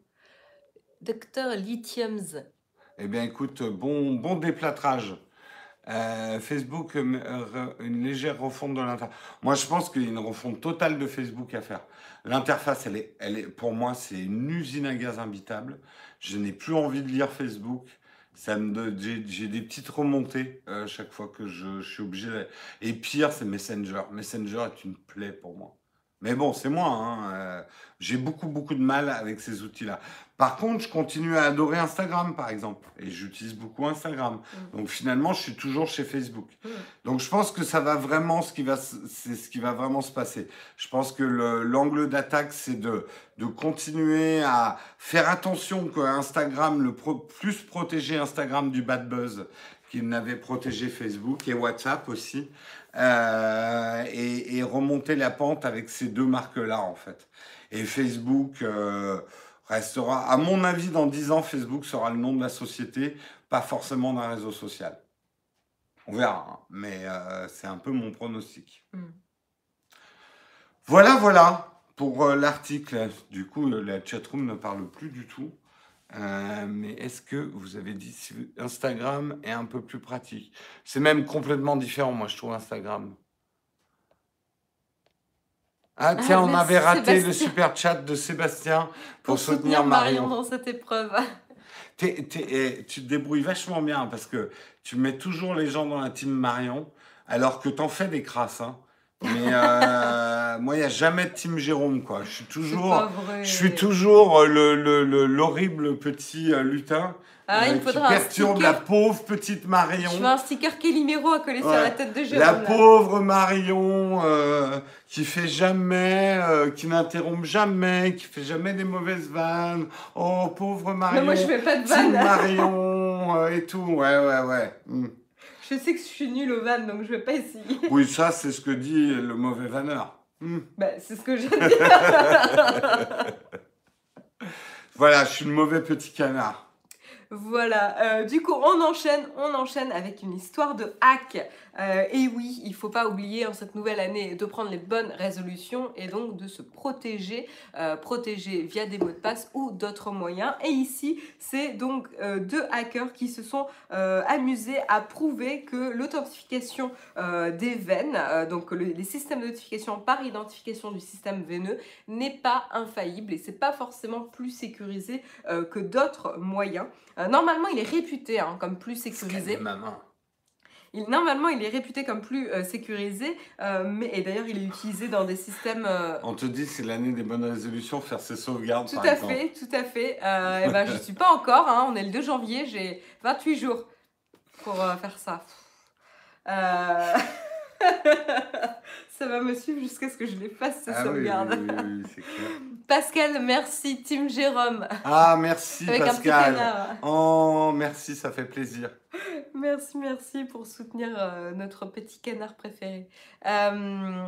Docteur Lithiums. Eh bien, écoute, bon, bon déplâtrage. Euh, Facebook, euh, une légère refonte de l'interface. Moi, je pense qu'il y a une refonte totale de Facebook à faire. L'interface, elle est, elle est, pour moi, c'est une usine à gaz imbitable. Je n'ai plus envie de lire Facebook. Ça me donne- j'ai, j'ai des petites remontées euh, chaque fois que je, je suis obligé. de- Et pire, c'est Messenger. Messenger est une plaie pour moi. Mais bon, c'est moi. Hein, euh, j'ai beaucoup, beaucoup de mal avec ces outils-là. Par contre, je continue à adorer Instagram, par exemple. Et j'utilise beaucoup Instagram. Mm. Donc finalement, je suis toujours chez Facebook. Mm. Donc je pense que ça va vraiment, ce qui va, s- c'est ce qui va vraiment se passer. Je pense que le- l'angle d'attaque, c'est de, de continuer à faire attention que Instagram, le pro- plus protéger Instagram du bad buzz qu'il n'avait protégé Facebook et WhatsApp aussi. Euh, et, et remonter la pente avec ces deux marques-là, en fait. Et Facebook euh, restera, à mon avis, dans dix ans, Facebook sera le nom de la société, pas forcément d'un réseau social. On verra, hein, mais euh, c'est un peu mon pronostic. Mm. Voilà, voilà pour euh, l'article. Du coup, la chatroom ne parle plus du tout. Euh, mais est-ce que vous avez dit si Instagram est un peu plus pratique? C'est même complètement différent, moi, je trouve Instagram. Ah, tiens, Ah, on merci, avait raté le Sébastien. super chat de Sébastien pour, Pour soutenir soutenir Marion Marion. dans cette épreuve. T'es- t'es- eh, tu te débrouilles vachement bien parce que tu mets toujours les gens dans la team Marion, alors que t'en fais des crasses, hein. Mais euh, moi, il n'y a jamais de team Jérôme, quoi. Je suis C'est toujours, pas je suis vrai. toujours euh, le, le- le- l'horrible petit euh, lutin Ah, il euh, me qui faudra un perturbe la sticker. pauvre petite Je veux Marion. un sticker Kéliméro à coller sur la Ouais. tête de La Jérôme, là. pauvre Marion euh, qui fait jamais, euh, qui n'interrompt jamais, qui fait jamais des mauvaises vannes. Oh, pauvre Mais moi, je Marion, fais pas de team vanne. Marion euh, et tout. Ouais, ouais, ouais. Mm. Je sais que je suis nulle aux vannes, donc je vais pas essayer. Oui, ça, c'est ce que dit le mauvais vanneur. Mm. Bah, c'est ce que j'ai dit. Voilà, je suis le mauvais petit canard. Voilà, euh, du coup on enchaîne, on enchaîne avec une histoire de hack. Euh, et oui, il ne faut pas oublier en cette nouvelle année de prendre les bonnes résolutions et donc de se protéger, euh, protéger via des mots de passe ou d'autres moyens. Et ici, c'est donc euh, deux hackers qui se sont euh, amusés à prouver que l'authentification euh, des veines, euh, donc le, les systèmes d'authentification par identification du système veineux, n'est pas infaillible et c'est pas forcément plus sécurisé euh, que d'autres moyens. Euh, normalement, il est réputé hein, comme plus sécurisé. Maman. Il, normalement, il est réputé comme plus euh, sécurisé, euh, mais et d'ailleurs, il est utilisé dans des systèmes. Euh... On te dit c'est l'année des bonnes résolutions, faire ses sauvegardes. Tout par à exemple. fait, tout à fait. Euh, et ben, je suis pas encore. Hein, on est le deux janvier, j'ai vingt-huit jours pour euh, faire ça. Euh... Ça va me suivre jusqu'à ce que je les fasse, ces ah sauvegardes. Oui, oui, oui, oui, c'est clair. Pascal, merci. Team Jérôme. Ah, merci Avec Pascal. Un petit canard. Oh, merci, ça fait plaisir. Merci, merci pour soutenir euh, notre petit canard préféré. Euh...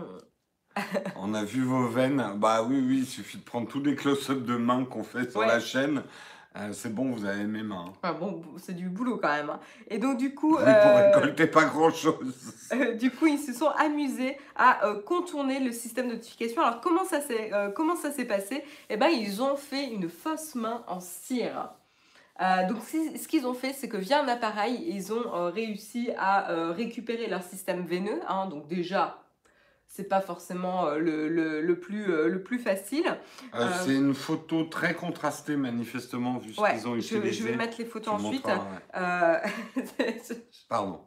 On a vu vos veines. Bah oui, oui, il suffit de prendre tous les close-up de mains qu'on fait sur ouais. la chaîne. Euh, c'est bon, vous avez mes mains. Enfin bon, c'est du boulot quand même. Hein. Et donc du coup... Oui, euh, pour récolter pas grand-chose. Euh, du coup, ils se sont amusés à euh, contourner le système de notification. Alors comment ça s'est euh, comment ça s'est passé? Eh ben, ils ont fait une fausse main en cire. Euh, donc si, ce qu'ils ont fait, c'est que via un appareil, ils ont euh, réussi à euh, récupérer leur système veineux. Hein, donc déjà, c'est pas forcément euh, le, le, le, plus, euh, le plus facile. Euh, euh, c'est une photo très contrastée, manifestement, vu ce ouais, qu'ils ont je, utilisé. Je vais mettre les photos tu ensuite. Montreras, ouais. euh... Pardon.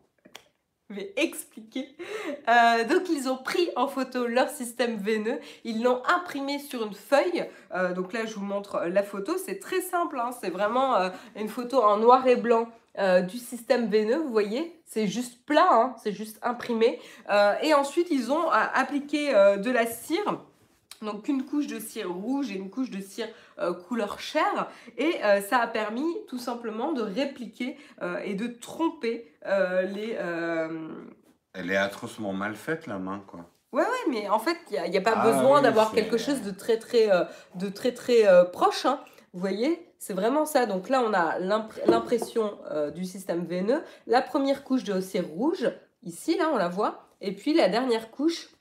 Je vais expliquer. Euh, donc, ils ont pris en photo leur système veineux. Ils l'ont imprimé sur une feuille. Euh, donc là, je vous montre la photo. C'est très simple. Hein. C'est vraiment euh, une photo en noir et blanc euh, du système veineux. Vous voyez, c'est juste plat. Hein. C'est juste imprimé. Euh, et ensuite, ils ont euh, appliqué euh, de la cire. Donc une couche de cire rouge et une couche de cire euh, couleur chair. Et euh, ça a permis tout simplement de répliquer euh, et de tromper euh, les... Euh... Elle est atrocement mal faite, la main, quoi. Ouais, ouais, mais en fait, il n'y a, a pas ah, besoin oui, d'avoir quelque chose de très, très, euh, de très, très euh, proche. Hein. Vous voyez, c'est vraiment ça. Donc là, on a l'impression euh, du système veineux. La première couche de cire rouge, ici, là, on la voit. Et puis la dernière couche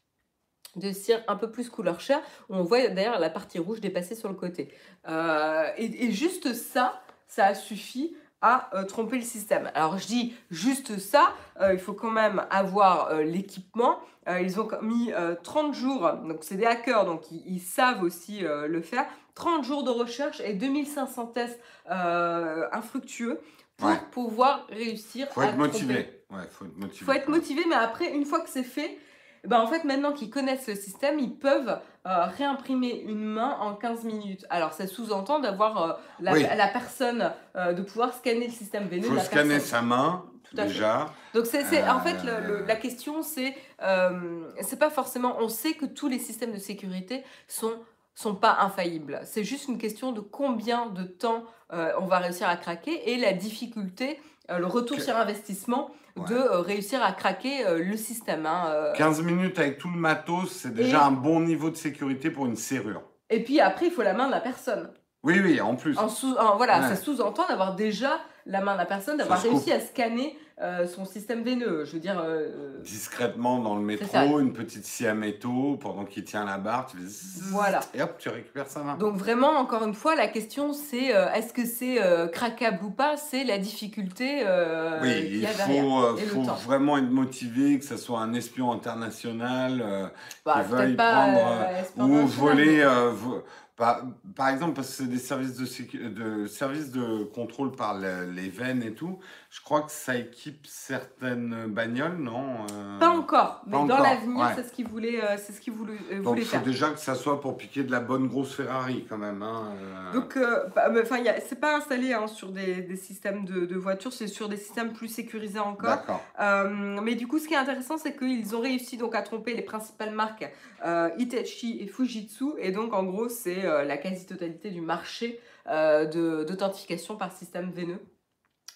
de cire un peu plus couleur chair, où on voit d'ailleurs la partie rouge dépasser sur le côté. Euh, et, et juste ça, ça a suffi à euh, tromper le système. Alors je dis juste ça, euh, il faut quand même avoir euh, l'équipement. Euh, ils ont mis euh, trente jours, donc c'est des hackers, donc ils, ils savent aussi euh, le faire. trente jours de recherche et deux mille cinq cents tests euh, infructueux pour ouais. pouvoir réussir faut à être motivé. tromper. Ouais, faut être motivé. Faut être motivé, mais après, une fois que c'est fait, ben en fait, maintenant qu'ils connaissent le système, ils peuvent euh, réimprimer une main en quinze minutes. Alors, ça sous-entend d'avoir euh, la, oui. la personne, euh, de pouvoir scanner le système veineux. Il faut la scanner personne. sa main, Tout à déjà. Fait. Donc, c'est, c'est, euh... en fait, le, le, la question, c'est, euh, c'est pas forcément... On sait que tous les systèmes de sécurité sont... sont pas infaillibles. C'est juste une question de combien de temps euh, on va réussir à craquer et la difficulté, euh, le retour que... sur investissement ouais. de euh, réussir à craquer euh, le système. Hein, euh... quinze minutes avec tout le matos, c'est déjà et... un bon niveau de sécurité pour une serrure. Et puis après, il faut la main de la personne. Oui, oui, en plus. En sous, en, voilà, ouais. ça sous-entend d'avoir déjà la main de la personne, d'avoir réussi à scanner euh, son système veineux. Je veux dire... Euh, discrètement dans le métro, une petite scie à métaux, pendant qu'il tient la barre, tu fais zzz, voilà. Et hop, tu récupères sa main. Donc vraiment, encore une fois, la question c'est, euh, est-ce que c'est euh, craquable ou pas? C'est la difficulté euh, Oui, il faut, euh, faut vraiment être motivé, que ce soit un espion international euh, bah, qui veuille pas, prendre... Euh, ou voler... Euh, vo Par, par exemple, parce que c'est des services de, sécu... de, services de contrôle par le, les veines et tout, je crois que ça équipe certaines bagnoles, non euh... Pas encore, mais pas dans l'avenir, ouais. c'est ce qu'ils voulaient, euh, c'est ce qu'ils voulaient, euh, Donc, voulaient faire. Donc, il faut déjà que ça soit pour piquer de la bonne grosse Ferrari, quand même. Hein, euh... Donc, euh, bah, enfin, c'est pas installé hein, sur des, des systèmes de, de voitures, c'est sur des systèmes plus sécurisés encore. D'accord. Euh, mais du coup, ce qui est intéressant, c'est qu'ils ont réussi donc à tromper les principales marques euh, Hitachi et Fujitsu, et donc, en gros, c'est la quasi-totalité du marché euh, d'authentification par système veineux.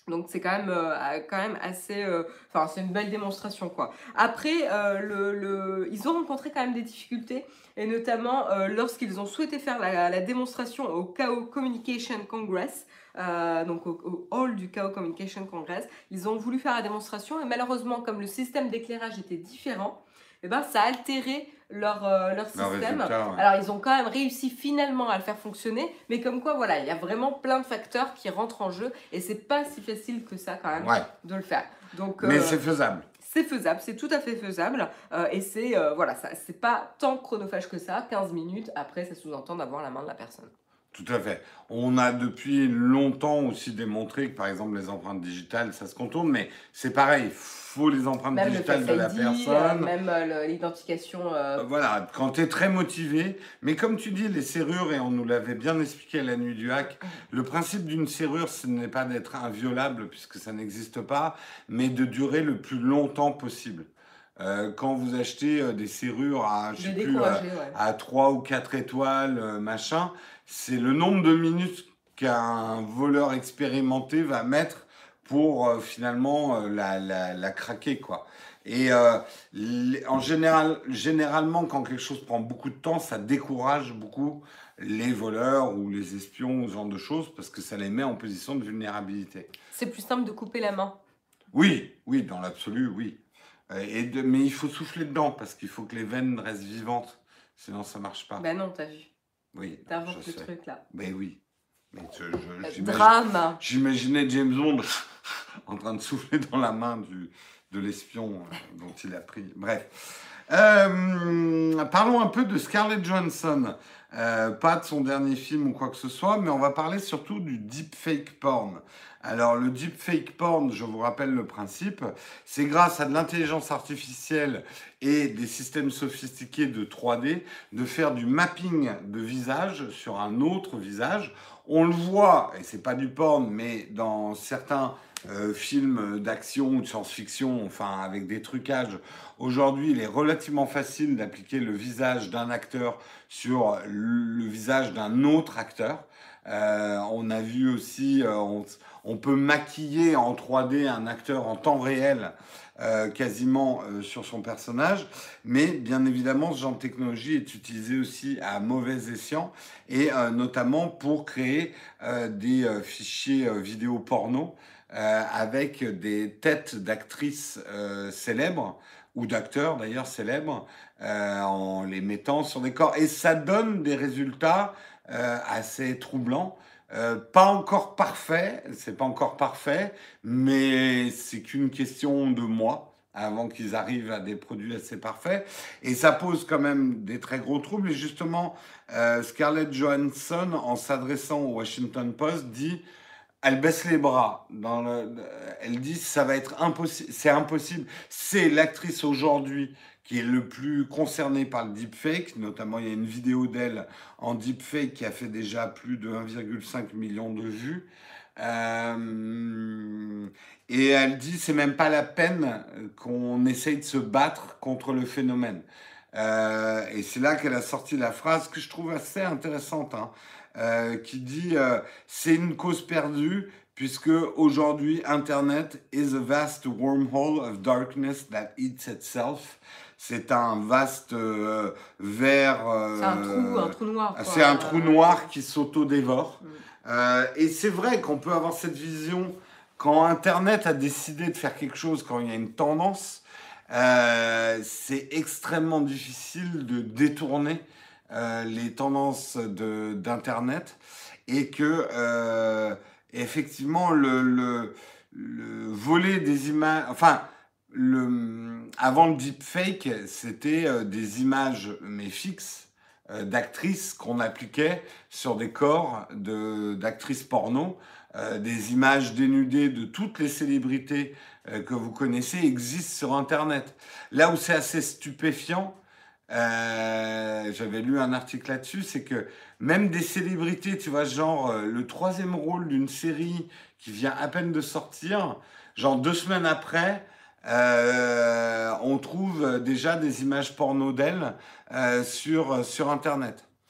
Donc c'est quand même, euh, quand même assez... euh, Enfin, c'est une belle démonstration, quoi. Après, euh, le, le- ils ont rencontré quand même des difficultés, et notamment euh, lorsqu'ils ont souhaité faire la, la démonstration au Chaos Communication Congress, euh, donc au, au hall du Chaos Communication Congress, ils ont voulu faire la démonstration, et malheureusement, comme le système d'éclairage était différent, eh ben, ça a altéré leur, euh, leur Le système. résultat, ouais. Alors, ils ont quand même réussi finalement à le faire fonctionner, mais comme quoi, voilà, il y a vraiment plein de facteurs qui rentrent en jeu, et c'est pas si facile que ça, quand même, Ouais. de le faire. Donc, Mais euh, c'est faisable. c'est faisable, c'est tout à fait faisable, euh, et c'est, euh, voilà, ça, c'est pas tant chronophage que ça, quinze minutes, après, ça sous-entend d'avoir la main de la personne. Tout à fait. On a depuis longtemps aussi démontré que, par exemple, les empreintes digitales, ça se contourne, mais c'est pareil, il faut les empreintes Même le digitales Face de la I D, euh, personne. même euh, le- l'identification... euh, Euh, Voilà, quand tu es très motivé, mais comme tu dis, les serrures, et on nous l'avait bien expliqué à la nuit du hack, le principe d'une serrure, ce n'est pas d'être inviolable, puisque ça n'existe pas, mais de durer le plus longtemps possible. Euh, quand vous achetez euh, des serrures à, je de sais plus, euh, décourager, ouais. à trois ou quatre étoiles, euh, machin, c'est le nombre de minutes qu'un voleur expérimenté va mettre pour euh, finalement euh, la, la, la craquer, quoi. Et euh, les- en général, généralement, quand quelque chose prend beaucoup de temps, ça décourage beaucoup les voleurs ou les espions ou ce genre de choses parce que ça les met en position de vulnérabilité. C'est plus simple de couper la main. Oui, oui, dans l'absolu, oui. Euh, Et de- mais il faut souffler dedans parce qu'il faut que les veines restent vivantes, sinon ça marche pas. Ben non, t'as vu, Oui, je t'inventes le sais. truc, là. Mais oui. Mais je- je- Euh, j'imagine- Drame. J'imaginais James Bond en train de souffler dans la main du, de l'espion euh, dont il a pris. Bref. Euh, parlons un peu de Scarlett Johansson. Euh, pas de son dernier film ou quoi que ce soit, mais on va parler surtout du deepfake porn. Alors, le deepfake porn, je vous rappelle le principe, c'est grâce à de l'intelligence artificielle et des systèmes sophistiqués de trois D de faire du mapping de visage sur un autre visage. On le voit, et c'est pas du porn, mais dans certains euh, films d'action ou de science-fiction, enfin avec des trucages, aujourd'hui il est relativement facile d'appliquer le visage d'un acteur sur le visage d'un autre acteur. Euh, on a vu aussi, euh, on, on peut maquiller en trois D un acteur en temps réel euh, quasiment euh, sur son personnage, mais bien évidemment ce genre de technologie est utilisé aussi à mauvais escient et euh, notamment pour créer euh, des euh, fichiers euh, vidéo porno euh, avec des têtes d'actrices euh, célèbres ou d'acteurs d'ailleurs célèbres euh, en les mettant sur des corps et ça donne des résultats euh, assez troublants. Euh, pas encore parfait, c'est pas encore parfait, mais c'est qu'une question de mois avant qu'ils arrivent à des produits assez parfaits. Et ça pose quand même des très gros troubles. Et justement, euh, Scarlett Johansson, en s'adressant au Washington Post, dit, elle baisse les bras. Dans le, elle dit, ça va être impossible, c'est impossible. C'est l'actrice aujourd'hui qui est le plus concernée par le deepfake. Notamment, il y a une vidéo d'elle en deepfake qui a fait déjà plus de un virgule cinq million de vues. Euh, et elle dit, c'est même pas la peine qu'on essaye de se battre contre le phénomène. Euh, et c'est là qu'elle a sorti la phrase que je trouve assez intéressante, hein, euh, qui dit euh, c'est une cause perdue puisque aujourd'hui Internet is a vast wormhole of darkness that eats itself. C'est un vaste euh, verre. Euh, C'est un trou, un trou noir, quoi. C'est un trou noir qui s'auto-dévore. Mm. Euh, et c'est vrai qu'on peut avoir cette vision quand Internet a décidé de faire quelque chose, quand il y a une tendance, euh, c'est extrêmement difficile de détourner euh, les tendances de, d'Internet et que euh, effectivement le, le, le volet des images, enfin le, avant le deepfake, c'était euh, des images mais fixes euh, d'actrices qu'on appliquait sur des corps de, d'actrices porno. Euh, des images dénudées de toutes les célébrités euh, que vous connaissez existent sur Internet. Là où c'est assez stupéfiant, euh, j'avais lu un article là-dessus, c'est que même des célébrités, tu vois, genre euh, le troisième rôle d'une série qui vient à peine de sortir, genre deux semaines après, euh, on trouve déjà des images porno d'elle euh, sur, sur Internet.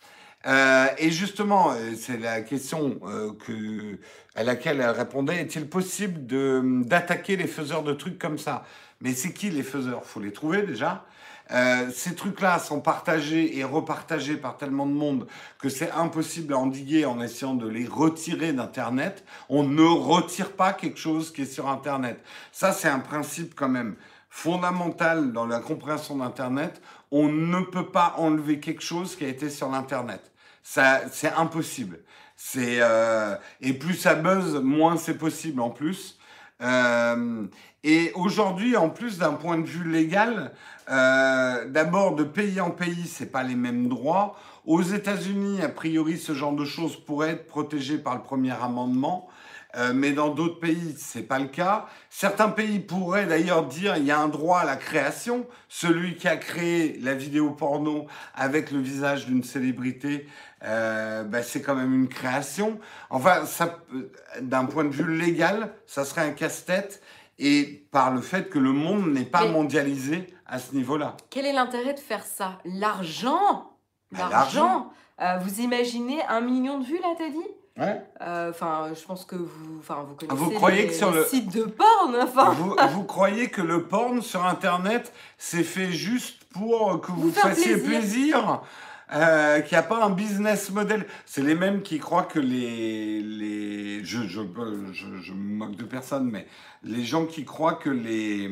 Euh, et justement, euh, c'est la question euh, que, à laquelle elle répondait, est-il possible de, d'attaquer les faiseurs de trucs comme ça? Mais c'est qui les faiseurs? Faut les trouver déjà. Euh, ces trucs-là sont partagés et repartagés par tellement de monde que c'est impossible à endiguer en essayant de les retirer d'Internet. On ne retire pas quelque chose qui est sur Internet. Ça, c'est un principe quand même fondamental dans la compréhension d'Internet. On ne peut pas enlever quelque chose qui a été sur l'Internet. Ça, c'est impossible. C'est euh, et plus ça buzz, moins c'est possible en plus. Euh, et aujourd'hui, en plus d'un point de vue légal, euh, d'abord de pays en pays, c'est pas les mêmes droits. Aux États-Unis, a priori, ce genre de choses pourrait être protégé par le premier amendement. Euh, mais dans d'autres pays, c'est pas le cas. Certains pays pourraient d'ailleurs dire il y a un droit à la création. Celui qui a créé la vidéo porno avec le visage d'une célébrité, euh, bah, c'est quand même une création. Enfin, ça, d'un point de vue légal, ça serait un casse-tête. Et par le fait que le monde n'est pas Mais mondialisé à ce niveau-là. quel est l'intérêt de faire ça? L'argent! Bah, l'argent. L'argent! Euh, vous imaginez un million de vues là, t'as dit? Ouais. Enfin, je pense que vous, enfin, vous connaissez Vous croyez les, que sur les le- sites de porn, enfin. Vous, vous croyez que le porn sur Internet, c'est fait juste pour que vous, Vous faire fassiez plaisir. plaisir, euh, qu'il n'y a pas un business model? C'est les mêmes qui croient que les... les je, je, je, je me moque de personne, mais les gens qui croient que les,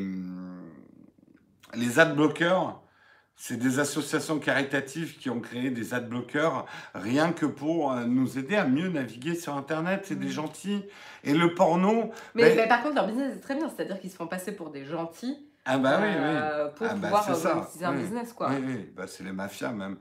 les adblockers, c'est des associations caritatives qui ont créé des adblockers rien que pour euh, nous aider à mieux naviguer sur Internet. C'est des Mhm. gentils. Et le porno... Mais, ben, mais par contre, leur business est très bien, c'est-à-dire qu'ils se font passer pour des gentils ah bah oui, oui. euh, pour Ah bah pouvoir c'est euh, ça. monétiser un Oui. business, quoi. Oui, oui, bah c'est les mafias même.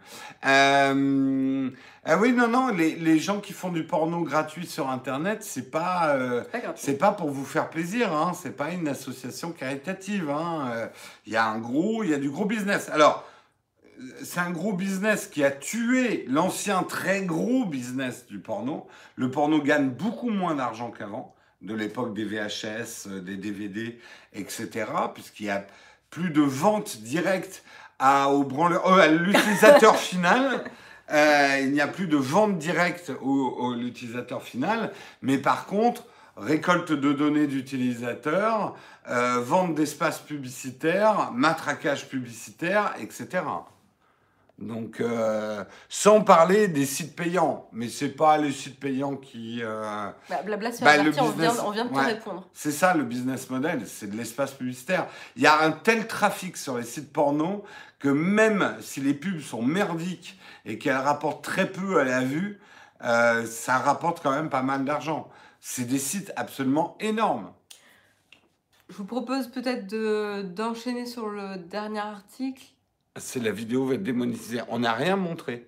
Euh, Ah oui, non, non, les, les gens qui font du porno gratuit sur Internet, c'est pas, euh, C'est pas gratuit. c'est pas pour vous faire plaisir, hein. C'est pas une association caritative, hein. Euh, Il y a un gros, il y a du gros business. Alors, euh, c'est un gros business qui a tué l'ancien très gros business du porno. Le porno gagne beaucoup moins d'argent qu'avant, de l'époque des V H S, euh, des D V D, et cetera, puisqu'il y a plus de vente directe à, au branleur, euh, à l'utilisateur final. Euh, il n'y a plus de vente directe au, au l'utilisateur final, mais par contre, récolte de données d'utilisateurs, euh, vente d'espaces publicitaires, matraquage publicitaire, et cetera. Donc, euh, sans parler des sites payants, mais c'est pas les sites payants qui. euh, Bah, blabla sur bah, la le partie, on vient, business- on vient de te ouais. répondre. C'est ça le business model, c'est de l'espace publicitaire. Il y a un tel trafic sur les sites porno que même si les pubs sont merdiques et qu'elles rapportent très peu à la vue, euh, ça rapporte quand même pas mal d'argent. C'est des sites absolument énormes. Je vous propose peut-être de, d'enchaîner sur le dernier article. C'est la vidéo va être démonétisée. On n'a rien montré.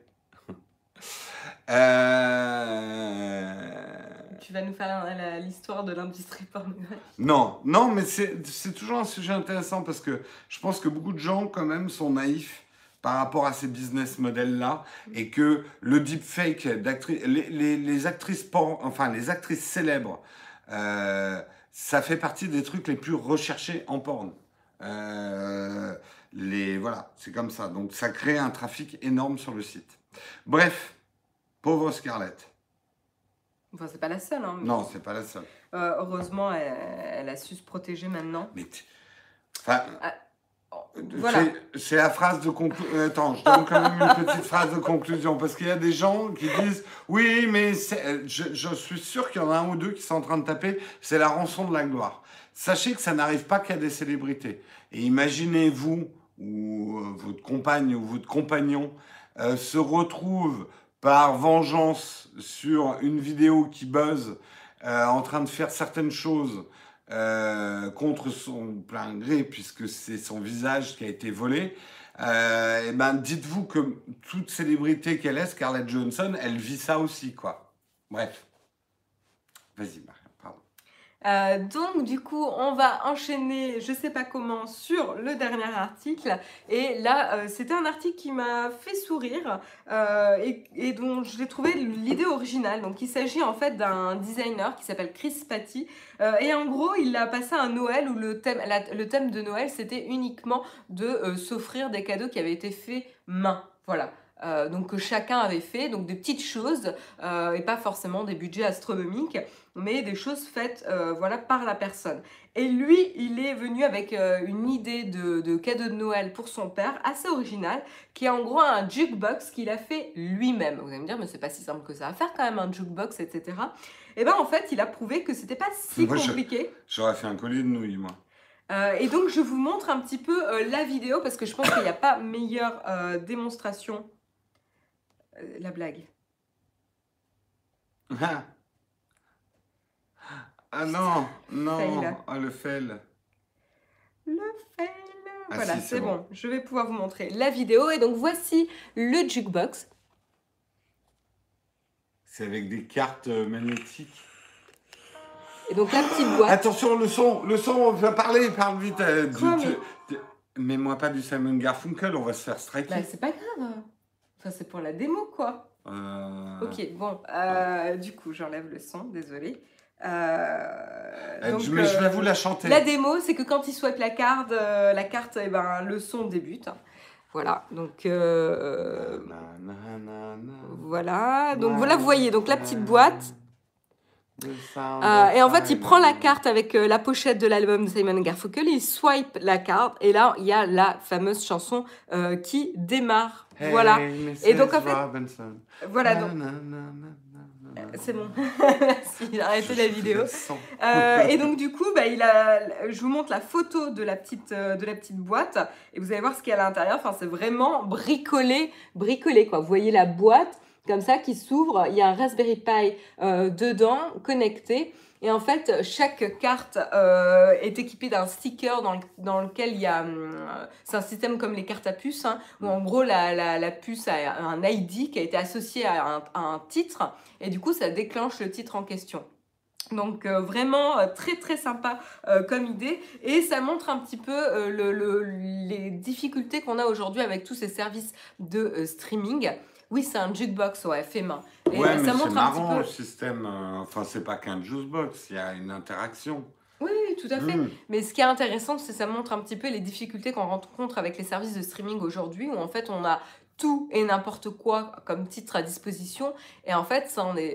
Euh... Tu vas nous faire la- la- l'histoire de l'industrie pornographique. Non, non, mais c'est c'est toujours un sujet intéressant parce que je pense que beaucoup de gens quand même sont naïfs par rapport à ces business models-là et que le deepfake d'actrices, les, les, les actrices porn, enfin les actrices célèbres, euh, ça fait partie des trucs les plus recherchés en porn. Euh, les, voilà, c'est comme ça. Donc ça crée un trafic énorme sur le site. Bref, pauvre Scarlett. Enfin, c'est pas la seule, hein. mais- Non, c'est pas la seule. Euh, heureusement, elle, elle a su se protéger maintenant. Mais t- enfin, Voilà. c'est- c'est la phrase de conclusion. Attends, je donne quand même une petite phrase de conclusion parce qu'il y a des gens qui disent oui, mais c'est- je, je suis sûr qu'il y en a un ou deux qui sont en train de taper. C'est la rançon de la gloire. Sachez que ça n'arrive pas qu'à des célébrités. Et imaginez-vous ou euh, votre compagne ou votre compagnon euh, se retrouve par vengeance sur une vidéo qui buzz euh, en train de faire certaines choses euh, contre son plein gré, puisque c'est son visage qui a été volé, euh, et ben dites-vous que toute célébrité qu'elle est, Scarlett Johansson, elle vit ça aussi, quoi. Bref. Vas-y, Maria, pardon. Euh, donc du coup, on va enchaîner, je sais pas comment, sur le dernier article. Et là, euh, c'était un article qui m'a fait sourire euh, et, et dont j'ai trouvé l'idée originale. Donc il s'agit en fait d'un designer qui s'appelle Chris Patty. Euh, et en gros, il a passé un Noël où le thème, la- le thème de Noël, c'était uniquement de euh, s'offrir des cadeaux qui avaient été faits main. Voilà. euh, donc que chacun avait fait, donc des petites choses, euh, et pas forcément des budgets astronomiques, mais des choses faites euh, voilà, par la personne. Et lui, il est venu avec euh, une idée de, de cadeau de Noël pour son père, assez original, qui est en gros un jukebox qu'il a fait lui-même. Vous allez me dire, mais c'est pas si simple que ça à faire quand même, un jukebox, et cetera. Et bien en fait, il a prouvé que c'était pas si Moi, je- compliqué. J'aurais fait un collier de nouilles, moi. Euh, et donc, je vous montre un petit peu euh, la vidéo, parce que je pense qu'il n'y a pas meilleure euh, démonstration. Euh, la blague. Ah, ah non, non, fail. ah le fail. Le fail. Ah Voilà, si, c'est c'est bon. bon. Je vais pouvoir vous montrer la vidéo. Et donc, voici le jukebox. C'est avec des cartes euh, magnétiques. Et donc, la petite boîte. Attention, le son, le son, on va parler, parle vite. euh, tu- Quoi, tu- mais- tu- Mets-moi pas du Simon Garfunkel, on va se faire striker. Bah, c'est pas grave. Ça, c'est pour la démo, quoi. Euh, Ok, bon. euh, du coup, j'enlève le son, désolé. Euh, euh, donc, je- mais je vais euh, vous la chanter. La démo, c'est que quand il swipe la carte, euh, la carte, eh ben, le son débute. Voilà, donc euh, Na, na, na, na, voilà. Donc na, voilà, vous voyez, donc la petite na, boîte. the sound Euh, of et en fait, il prend la silence. carte avec euh, la pochette de l'album de Simon Garfunkel, il swipe la carte, et là, il y a la fameuse chanson euh, qui démarre. Hey, Voilà. missus Et donc, en fait, Robinson. Voilà, Na, donc. na, na, na, na, na. C'est bon. Merci, il a arrêté la vidéo. Euh, et donc du coup, bah, il a, je vous montre la photo de la petite, euh, de la petite boîte et vous allez voir ce qu'il y a à l'intérieur. Enfin, c'est vraiment bricolé, bricolé quoi. Vous voyez la boîte comme ça qui s'ouvre. Il y a un Raspberry Pi euh, dedans, connecté. Et en fait, chaque carte euh, est équipée d'un sticker dans, le, dans lequel il y a... Hum, c'est un système comme les cartes à puce, hein, où en gros, la, la, la puce a un I D qui a été associé à un, à un titre. Et du coup, ça déclenche le titre en question. Donc euh, vraiment euh, très très sympa euh, comme idée et ça montre un petit peu euh, le, le, les difficultés qu'on a aujourd'hui avec tous ces services de euh, streaming. Oui, c'est un jukebox, ouais, fait main. Et Ouais, euh, mais ça c'est montre un marrant le petit peu. système. euh, Enfin, c'est pas qu'un juicebox, il y a une interaction. Oui, oui, tout à fait. Mm. Mais ce qui est intéressant, c'est que ça montre un petit peu les difficultés qu'on rencontre avec les services de streaming aujourd'hui, où en fait on a tout et n'importe quoi comme titre à disposition. Et en fait, ça en est,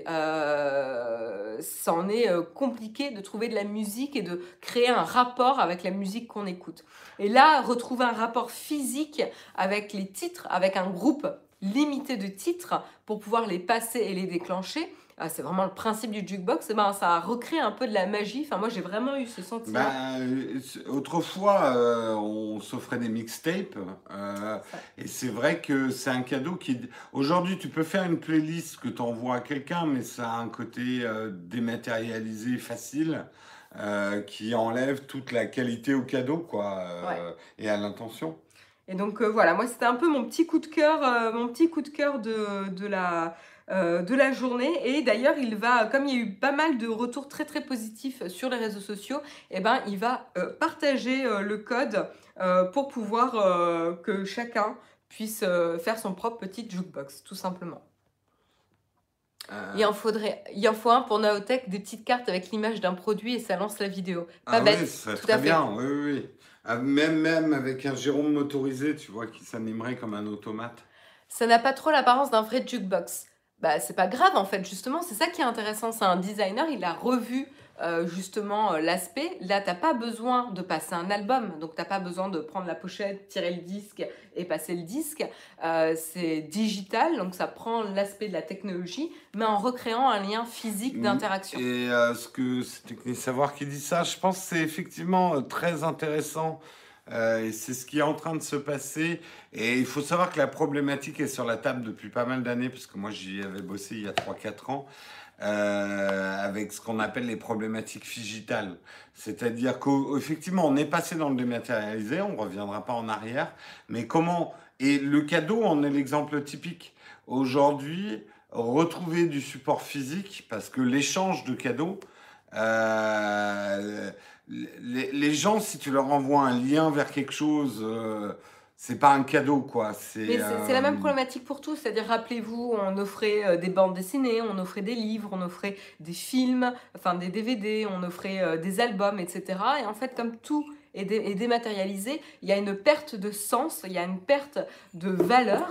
euh, ça en est euh, compliqué de trouver de la musique et de créer un rapport avec la musique qu'on écoute. Et là, retrouver un rapport physique avec les titres, avec un groupe limité de titres pour pouvoir les passer et les déclencher, ah, c'est vraiment le principe du jukebox, et ben, ça a recréé un peu de la magie. Enfin, moi, j'ai vraiment eu ce sentiment. Bah, euh, c'est- autrefois, euh, on s'offrait des mixtapes. euh, et c'est vrai que c'est un cadeau qui... Aujourd'hui, tu peux faire une playlist que tu envoies à quelqu'un, mais ça a un côté euh, dématérialisé, facile, euh, qui enlève toute la qualité au cadeau, quoi, euh, et à l'intention. Et donc euh, voilà, moi c'était un peu mon petit coup de cœur, euh, mon petit coup de cœur de, de la, euh, de la journée. Et d'ailleurs, il va, comme il y a eu pas mal de retours très très positifs sur les réseaux sociaux, eh ben, il va euh, partager euh, le code euh, pour pouvoir euh, que chacun puisse euh, faire son propre petit jukebox, tout simplement. Euh, Il en faudrait, il en faut un pour Naotech, des petites cartes avec l'image d'un produit et ça lance la vidéo. Pas ah bête, oui, ce serait tout très à fait. bien, oui, oui, oui. Ah, même, même avec un Jérôme motorisé, tu vois, qui s'animerait comme un automate. Ça n'a pas trop l'apparence d'un vrai jukebox. Bah, c'est pas grave en fait, justement, c'est ça qui est intéressant. C'est un designer, il a revu euh, justement euh, l'aspect. Là, t'as pas besoin de passer un album, donc t'as pas besoin de prendre la pochette, tirer le disque et passer le disque. Euh, c'est digital, donc ça prend l'aspect de la technologie, mais en recréant un lien physique d'interaction. Et euh, ce que c'est Technique Savoir qui dit ça, je pense que c'est effectivement euh, très intéressant. Euh, et c'est ce qui est en train de se passer. Et il faut savoir que la problématique est sur la table depuis pas mal d'années, parce que moi j'y avais bossé il y a trois quatre ans, euh, avec ce qu'on appelle les problématiques digitales. C'est-à-dire qu'effectivement, on est passé dans le dématérialisé, on ne reviendra pas en arrière, mais comment... Et le cadeau en est l'exemple typique. Aujourd'hui, retrouver du support physique, parce que l'échange de cadeaux... Euh, les, les gens, si tu leur envoies un lien vers quelque chose, euh, c'est pas un cadeau, quoi. C'est Mais c'est euh, c'est la même problématique pour tous, c'est-à-dire rappelez-vous, on offrait euh, des bandes dessinées, on offrait des livres, on offrait des films, enfin des D V D, on offrait euh, des albums, et cetera. Et en fait, comme tout est, dé- est dématérialisé, il y a une perte de sens, il y a une perte de valeur.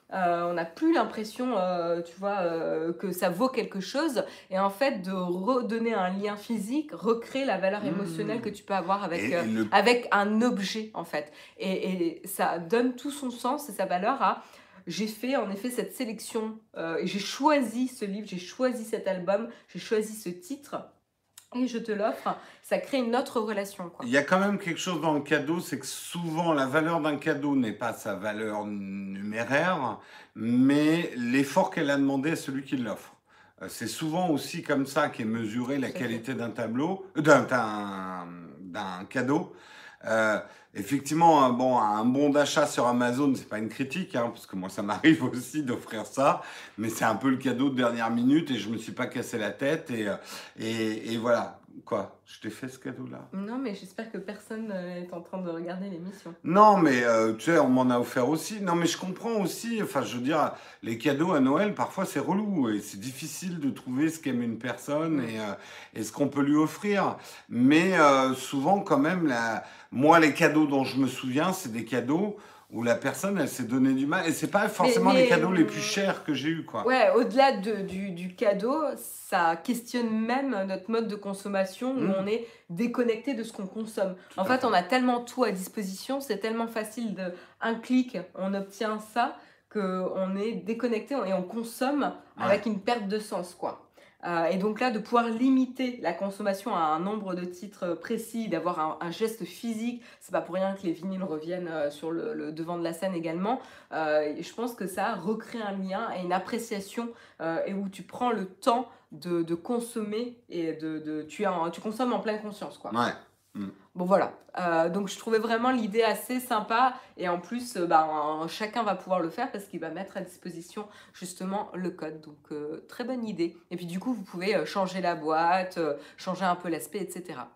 Euh, on n'a plus l'impression, euh, tu vois, euh, que ça vaut quelque chose. Et en fait, de redonner un lien physique, recréer la valeur émotionnelle que Mmh. tu peux avoir avec, Et, euh, et le avec un objet, en fait. Et, et ça donne tout son sens et sa valeur à... J'ai fait en effet cette sélection, euh, et j'ai choisi ce livre, j'ai choisi cet album, j'ai choisi ce titre, et je te l'offre. Ça crée une autre relation, Il quoi. y a quand même quelque chose dans le cadeau, c'est que souvent la valeur d'un cadeau n'est pas sa valeur numéraire, mais l'effort qu'elle a demandé à celui qui l'offre. Euh, C'est souvent aussi comme ça qu'est mesurée la Tout à fait. qualité d'un tableau, euh, d'un d'un- d'un cadeau. Euh, Effectivement, un bon, un bon d'achat sur Amazon, c'est pas une critique, hein, parce que moi ça m'arrive aussi d'offrir ça, mais c'est un peu le cadeau de dernière minute et je me suis pas cassé la tête et, euh, et, et voilà. Quoi? Je t'ai fait ce cadeau-là? Non, mais j'espère que personne euh, est en train de regarder l'émission. Non, mais euh, tu sais, on m'en a offert aussi. Non, mais je comprends aussi. Enfin, je veux dire, les cadeaux à Noël, parfois c'est relou et c'est difficile de trouver ce qu'aime une personne Mm. et, euh, et ce qu'on peut lui offrir. Mais euh, souvent, quand même, la... moi, les cadeaux dont je me souviens, c'est des cadeaux où la personne, elle s'est donné du mal. Et c'est pas Mais, forcément les mais cadeaux les plus hum, chers que j'ai eus, quoi. ouais, au-delà de- du, du cadeau, ça questionne même notre mode de consommation où Hmm, on est déconnecté de ce qu'on consomme. tout En à fait, fait. on a tellement tout à disposition, c'est tellement facile de un clic, on obtient ça, qu'on est déconnecté et on consomme Ouais. avec une perte de sens, quoi. Euh, et donc là, de pouvoir limiter la consommation à un nombre de titres précis, d'avoir un, un geste physique, c'est pas pour rien que les vinyles reviennent euh, sur le, le devant de la scène également. Euh, je pense que ça recrée un lien et une appréciation, euh, et où tu prends le temps de, de consommer et de, de tu, es en- tu consommes en pleine conscience, quoi. Ouais. Hmm. Bon voilà. Euh, donc je trouvais vraiment l'idée assez sympa et en plus euh, bah, un- chacun va pouvoir le faire parce qu'il va mettre à disposition justement le code. Donc euh, très bonne idée. Et puis du coup vous pouvez euh, changer la boîte, euh, changer un peu l'aspect, et cetera.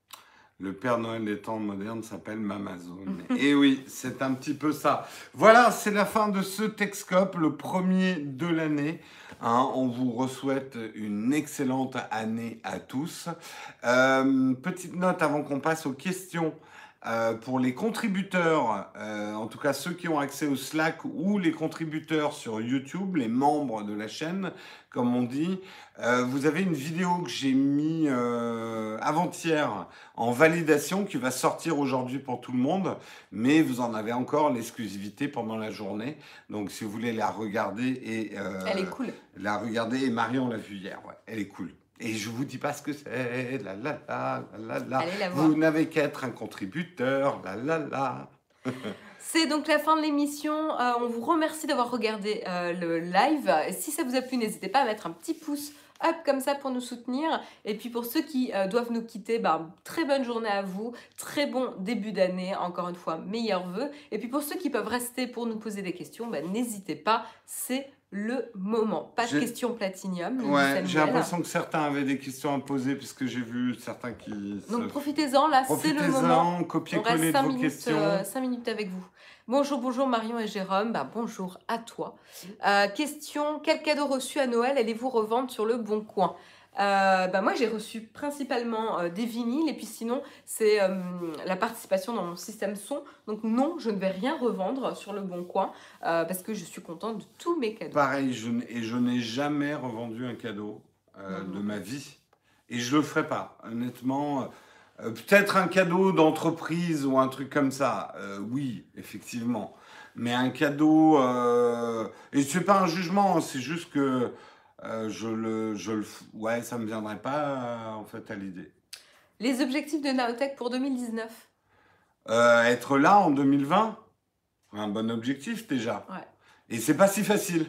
Le Père Noël des temps modernes s'appelle Mamazone. Et oui, c'est un petit peu ça. Voilà, c'est la fin de ce Texcope, le premier de l'année. Hein, on vous souhaite une excellente année à tous. Euh, petite note avant qu'on passe aux questions. Euh, pour les contributeurs, euh, en tout cas ceux qui ont accès au Slack ou les contributeurs sur YouTube, les membres de la chaîne, comme on dit, euh, vous avez une vidéo que j'ai mis euh, avant-hier en validation qui va sortir aujourd'hui pour tout le monde, mais vous en avez encore l'exclusivité pendant la journée. Donc si vous voulez la regarder et euh, Elle est cool. la regarder, et Marion l'a vue hier, ouais, elle est cool. Et je vous dis pas ce que c'est, la la la la la la. Allez la voir. Vous n'avez qu'à être un contributeur, la la la. C'est donc la fin de l'émission. Euh, on vous remercie d'avoir regardé euh, le live. Et si ça vous a plu, n'hésitez pas à mettre un petit pouce up comme ça pour nous soutenir. Et puis pour ceux qui euh, doivent nous quitter, bah, très bonne journée à vous. Très bon début d'année. Encore une fois, meilleurs vœux. Et puis pour ceux qui peuvent rester pour nous poser des questions, bah, n'hésitez pas. C'est le moment. Pas de J'ai- questions platinium. nous dit Ouais, Samuel. j'ai l'impression que certains avaient des questions à poser puisque j'ai vu certains qui se... Donc profitez-en, là c'est le moment. Profitez-en, On reste copier-coller de cinq vos minutes, questions. euh, cinq minutes avec vous. Bonjour, bonjour Marion et Jérôme. Bah, bonjour à toi. Euh, question, quel cadeau reçu à Noël allez-vous revendre sur le Bon Coin? Euh, bah, moi j'ai reçu principalement euh, des vinyles et puis sinon c'est euh, la participation dans mon système son. Donc non, je ne vais rien revendre sur le Bon Coin euh, parce que je suis contente de tous mes cadeaux. Pareil, je n- et je n'ai jamais revendu un cadeau euh, Non, de non. ma vie. Et je le ferai pas, honnêtement. Euh, peut-être un cadeau d'entreprise ou un truc comme ça. Euh, oui, effectivement. Mais un cadeau... euh, Et c'est pas un jugement, c'est juste que euh, je le... Je le... f- Ouais, ça me viendrait pas euh, en fait à l'idée. Les objectifs de Naotech pour deux mille dix-neuf. Euh, être là en deux mille vingt, un bon objectif déjà. Ouais. Et c'est pas si facile.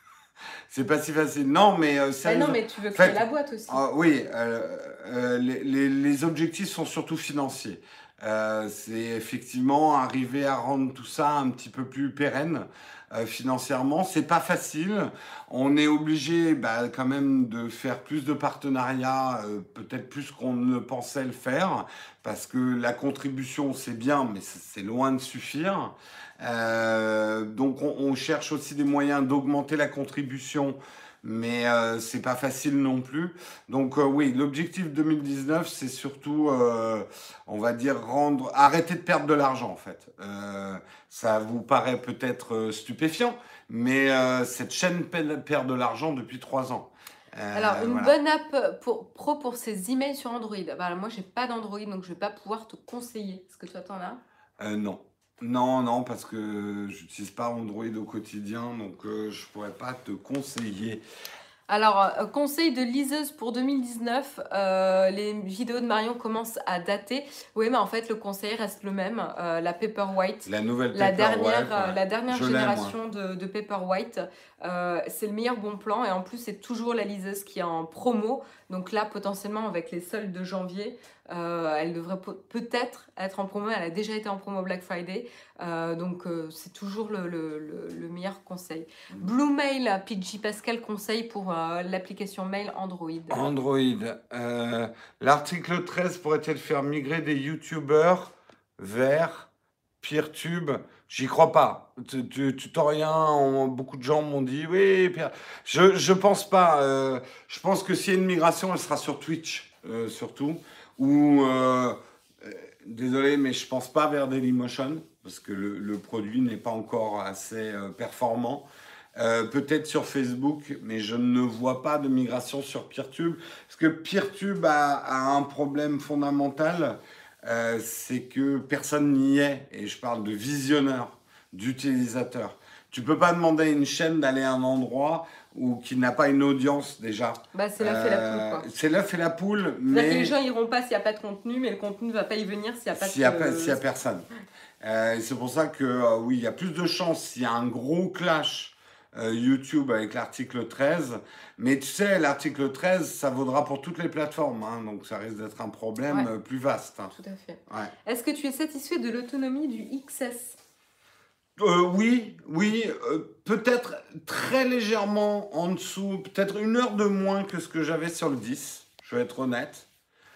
C'est pas si facile. Non, mais euh, Bah non, sérieusement. mais tu veux créer Faites- la boîte aussi. Ah, oui, euh, euh, les, les- les objectifs sont surtout financiers. Euh, c'est effectivement arriver à rendre tout ça un petit peu plus pérenne euh, financièrement. C'est pas facile. On est obligé bah, quand même de faire plus de partenariats, euh, peut-être plus qu'on ne pensait le faire, parce que la contribution c'est bien, mais c'est c'est loin de suffire. Euh, donc on, on cherche aussi des moyens d'augmenter la contribution mais euh, c'est pas facile non plus. Donc euh, oui, l'objectif deux mille dix-neuf, c'est surtout, euh, on va dire, rendre, arrêter de perdre de l'argent en fait. Euh, ça vous paraît peut-être euh, stupéfiant, mais euh, cette chaîne pe- perd de l'argent depuis trois ans. Euh, Alors, une voilà. bonne app pour, pro pour ses emails sur Android. Bah, moi, j'ai pas d'Android, donc je vais pas pouvoir te conseiller. Est-ce que toi, t'en as? Euh, non. Non, non, parce que j'utilise pas Android au quotidien, donc euh, je pourrais pas te conseiller. Alors, euh, conseil de liseuse pour deux mille dix-neuf, euh, les vidéos de Marion commencent à dater. Oui, mais en fait, le conseil reste le même, euh, la Paperwhite. La nouvelle La dernière, Paperwhite, euh, ouais. la dernière Je l'aime, moi. génération de, de Paperwhite, euh, c'est le meilleur bon plan et en plus, c'est toujours la liseuse qui est en promo. Donc là, potentiellement, avec les soldes de janvier, euh, elle devrait po- peut-être être en promo. Elle a déjà été en promo Black Friday. Euh, donc, euh, c'est toujours le, le- le- le meilleur conseil. Blue Mail, P J Pascal conseil pour euh, l'application mail Android. Android. Euh, l'article treize pourrait-il faire migrer des youtubeurs vers PeerTube? J'y crois pas. Tu, tu, tu t'en rien. on- beaucoup de gens m'ont dit oui. Peer- Je, je pense pas. euh, je pense que s'il y a une migration, elle sera sur Twitch euh, surtout. Ou euh, euh, désolé, mais je pense pas vers Dailymotion parce que le, le produit n'est pas encore assez euh, performant. Euh, peut-être sur Facebook, mais je ne vois pas de migration sur PeerTube. Parce que PeerTube a, a un problème fondamental, euh, c'est que personne n'y est. Et je parle de visionneurs, d'utilisateurs. Tu peux pas demander à une chaîne d'aller à un endroit où qui n'a pas une audience déjà. Bah, c'est l'œuf et la poule, Euh, quoi. c'est l'œuf et la poule, C'est-à-dire que les mais gens iront pas s'il n'y a pas de contenu, mais le contenu ne va pas y venir s'il n'y a pas s'il y a, de... pas- s'il y a personne. Euh, et c'est pour ça que euh, oui, il y a plus de chances s'il y a un gros clash euh, YouTube avec l'article treize. Mais tu sais, l'article treize, ça vaudra pour toutes les plateformes, hein, donc ça risque d'être un problème Ouais. euh, plus vaste. hein. Tout à fait. Ouais. Est-ce que tu es satisfait de l'autonomie du X S? Euh, oui, oui, euh, peut-être très légèrement en dessous, peut-être une heure de moins que ce que j'avais sur le dix, je vais être honnête.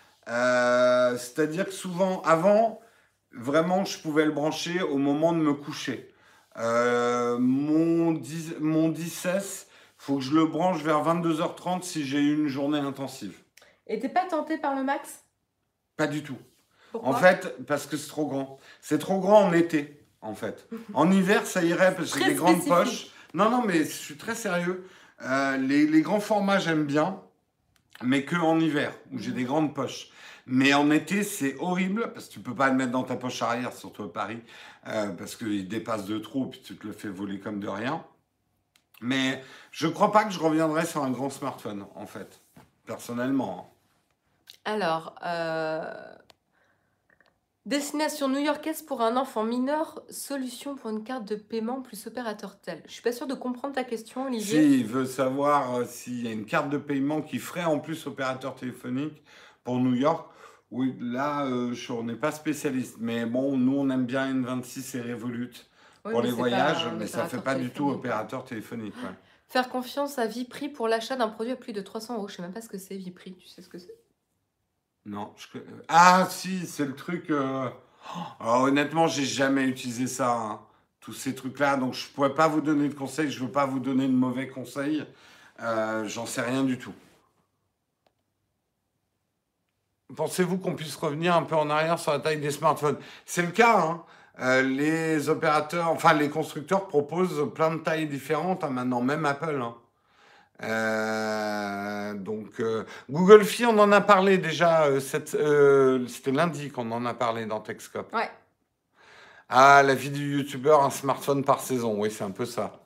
Euh, c'est-à-dire que souvent, avant, vraiment, je pouvais le brancher au moment de me coucher. Euh, mon, dix, mon dix S, il faut que je le branche vers vingt-deux heures trente si j'ai eu une journée intensive. Et t'es pas tenté par le Max? Pas du tout. Pourquoi? En fait, parce que c'est trop grand. C'est trop grand en été, en fait. En hiver, ça irait parce que j'ai Très des grandes spécifique. poches. Non, non, mais je suis très sérieux. Euh, les, les grands formats, j'aime bien, mais que en hiver, où j'ai des grandes poches. Mais en été, c'est horrible, parce que tu peux pas le mettre dans ta poche arrière, surtout à Paris, euh, parce qu'il dépasse de trop, puis tu te le fais voler comme de rien. Mais je crois pas que je reviendrai sur un grand smartphone, en fait, personnellement. Alors, euh, destination new-yorkaise pour un enfant mineur, solution pour une carte de paiement plus opérateur tel. Je suis pas sûre de comprendre ta question, Olivier. S'il veut savoir euh, s'il y a une carte de paiement qui ferait en plus opérateur téléphonique pour New York, oui, là, euh, je- on n'est pas spécialiste. Mais bon, nous, on aime bien N vingt-six et Revolut Oui, pour mais les c'est voyages, pas un mais ça fait opérateur pas du tout téléphonique, ouais. opérateur téléphonique. ouais. Faire confiance à Viprix pour l'achat d'un produit à plus de trois cents euros. Je sais même pas ce que c'est, Viprix. Tu sais ce que c'est? Non, je... co- Ah, si, c'est le truc. euh, Alors, honnêtement, j'ai jamais utilisé ça, hein, tous ces trucs-là. Donc, je pourrais pas vous donner de conseils. Je veux pas vous donner de mauvais conseils. Euh, j'en sais rien du tout. Pensez-vous qu'on puisse revenir un peu en arrière sur la taille des smartphones? C'est le cas, hein. Euh, les opérateurs, enfin les constructeurs proposent plein de tailles différentes hein, maintenant, même Apple. hein. Euh, donc euh, Google Fi, on en a parlé déjà. euh, cette- euh, c'était lundi qu'on en a parlé dans Techscope. Ouais. Ah, la vie du youtubeur, un smartphone par saison. Oui, c'est un peu ça.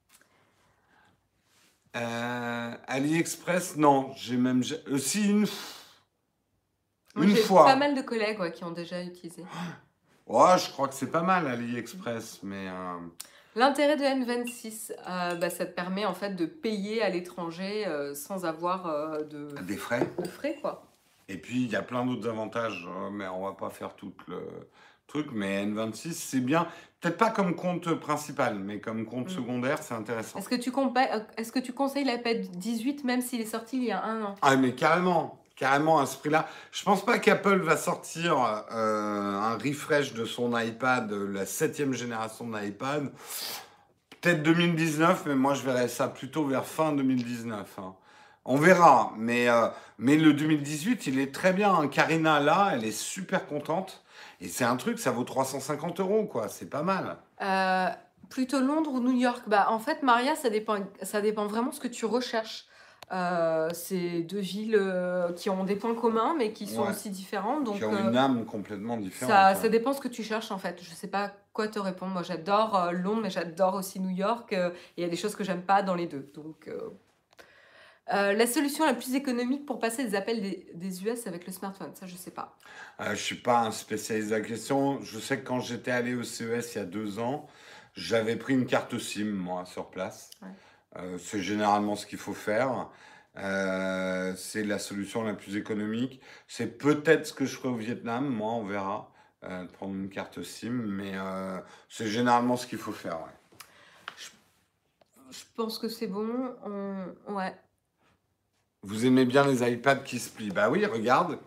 Euh, AliExpress, non, j'ai même. ja- euh, si, une, f- Moi, une j'ai fois. pas mal de collègues ouais, qui ont déjà utilisé. Ouais, je crois que c'est pas mal AliExpress, mais. euh, L'intérêt de N vingt-six, euh, bah, ça te permet en fait de payer à l'étranger euh, sans avoir euh, de, Des frais. de frais, quoi. Et puis, il y a plein d'autres avantages, euh, mais on va pas faire tout le truc. Mais N vingt-six, c'est bien. Peut-être pas comme compte principal, mais comme compte Mm. secondaire, c'est intéressant. Est-ce que tu compa- euh, est-ce que tu conseilles l'iPad dix-huit même s'il est sorti il y a un an? Ah, mais carrément, carrément à ce prix-là. Je pense pas qu'Apple va sortir euh, un refresh de son iPad, euh, la septième génération d'iPad. peut-être deux mille dix-neuf, mais moi je verrais ça plutôt vers fin deux mille dix-neuf. Hein. On verra, mais, euh, mais le deux mille dix-huit, il est très bien. Hein. Karina, là, elle est super contente. Et c'est un truc, ça vaut trois cent cinquante euros, quoi. C'est pas mal. Euh, plutôt Londres ou New York? Bah, en fait, Maria, ça dépend, ça dépend vraiment de ce que tu recherches. Euh, c'est deux villes euh, qui ont des points communs, mais qui sont Ouais. aussi différentes. Donc, Qui ont euh, une âme complètement différente. ça, ouais. ça dépend ce que tu cherches, en fait. Je sais pas quoi te répondre. Moi, j'adore euh, Londres, mais j'adore aussi New York. euh, et il y a des choses que j'aime pas dans les deux. Donc, euh, euh, la solution la plus économique pour passer des appels des, des U S avec le smartphone, ça, je sais pas. Euh, je suis pas un spécialiste de la question. Je sais que quand j'étais allé au C E S il y a deux ans, j'avais pris une carte SIM, moi, sur place. Ouais. Euh, c'est généralement ce qu'il faut faire. Euh, c'est la solution la plus économique. C'est peut-être ce que je ferai au Vietnam, moi, on verra. Euh, de prendre une carte SIM, mais euh, c'est généralement ce qu'il faut faire. Ouais. Je pense que c'est bon. On... Ouais. Vous aimez bien les iPads qui se plient? Bah oui, regarde.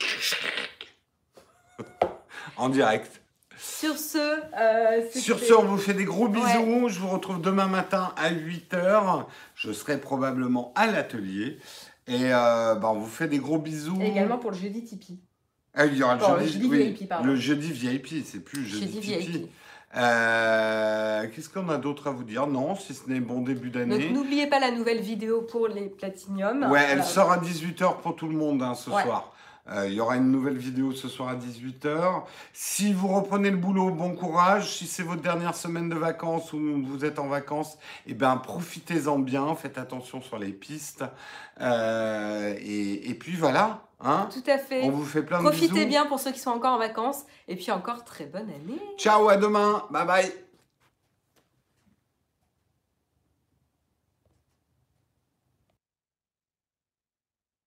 En direct. Sur ce, euh, c'était- Sur ce, on vous fait des gros bisous. Ouais. Je vous retrouve demain matin à huit heures. Je serai probablement à l'atelier. Et euh, bah, on vous fait des gros bisous. Et également pour le jeudi Tipeee. Ah, il y aura le Pardon, jeudi, le jeudi oui, V I P, pardon. le jeudi V I P, c'est plus jeudi, Jeudi Tipeee. V I P. Euh, Qu'est-ce qu'on a d'autre à vous dire? Non, si ce n'est bon début Donc d'année. n'oubliez pas la nouvelle vidéo pour les platiniums. Ouais, elle Euh, sort à dix-huit heures pour tout le monde hein, ce Ouais. soir. Euh, Il y aura une nouvelle vidéo ce soir à dix-huit heures. Si vous reprenez le boulot, bon courage. Si c'est votre dernière semaine de vacances ou vous êtes en vacances, eh ben, profitez-en bien. Faites attention sur les pistes. Euh, et, et puis voilà. Hein, Tout à fait. on vous fait plein de Profitez bisous. bien pour ceux qui sont encore en vacances. Et puis encore très bonne année. Ciao, à demain. Bye bye.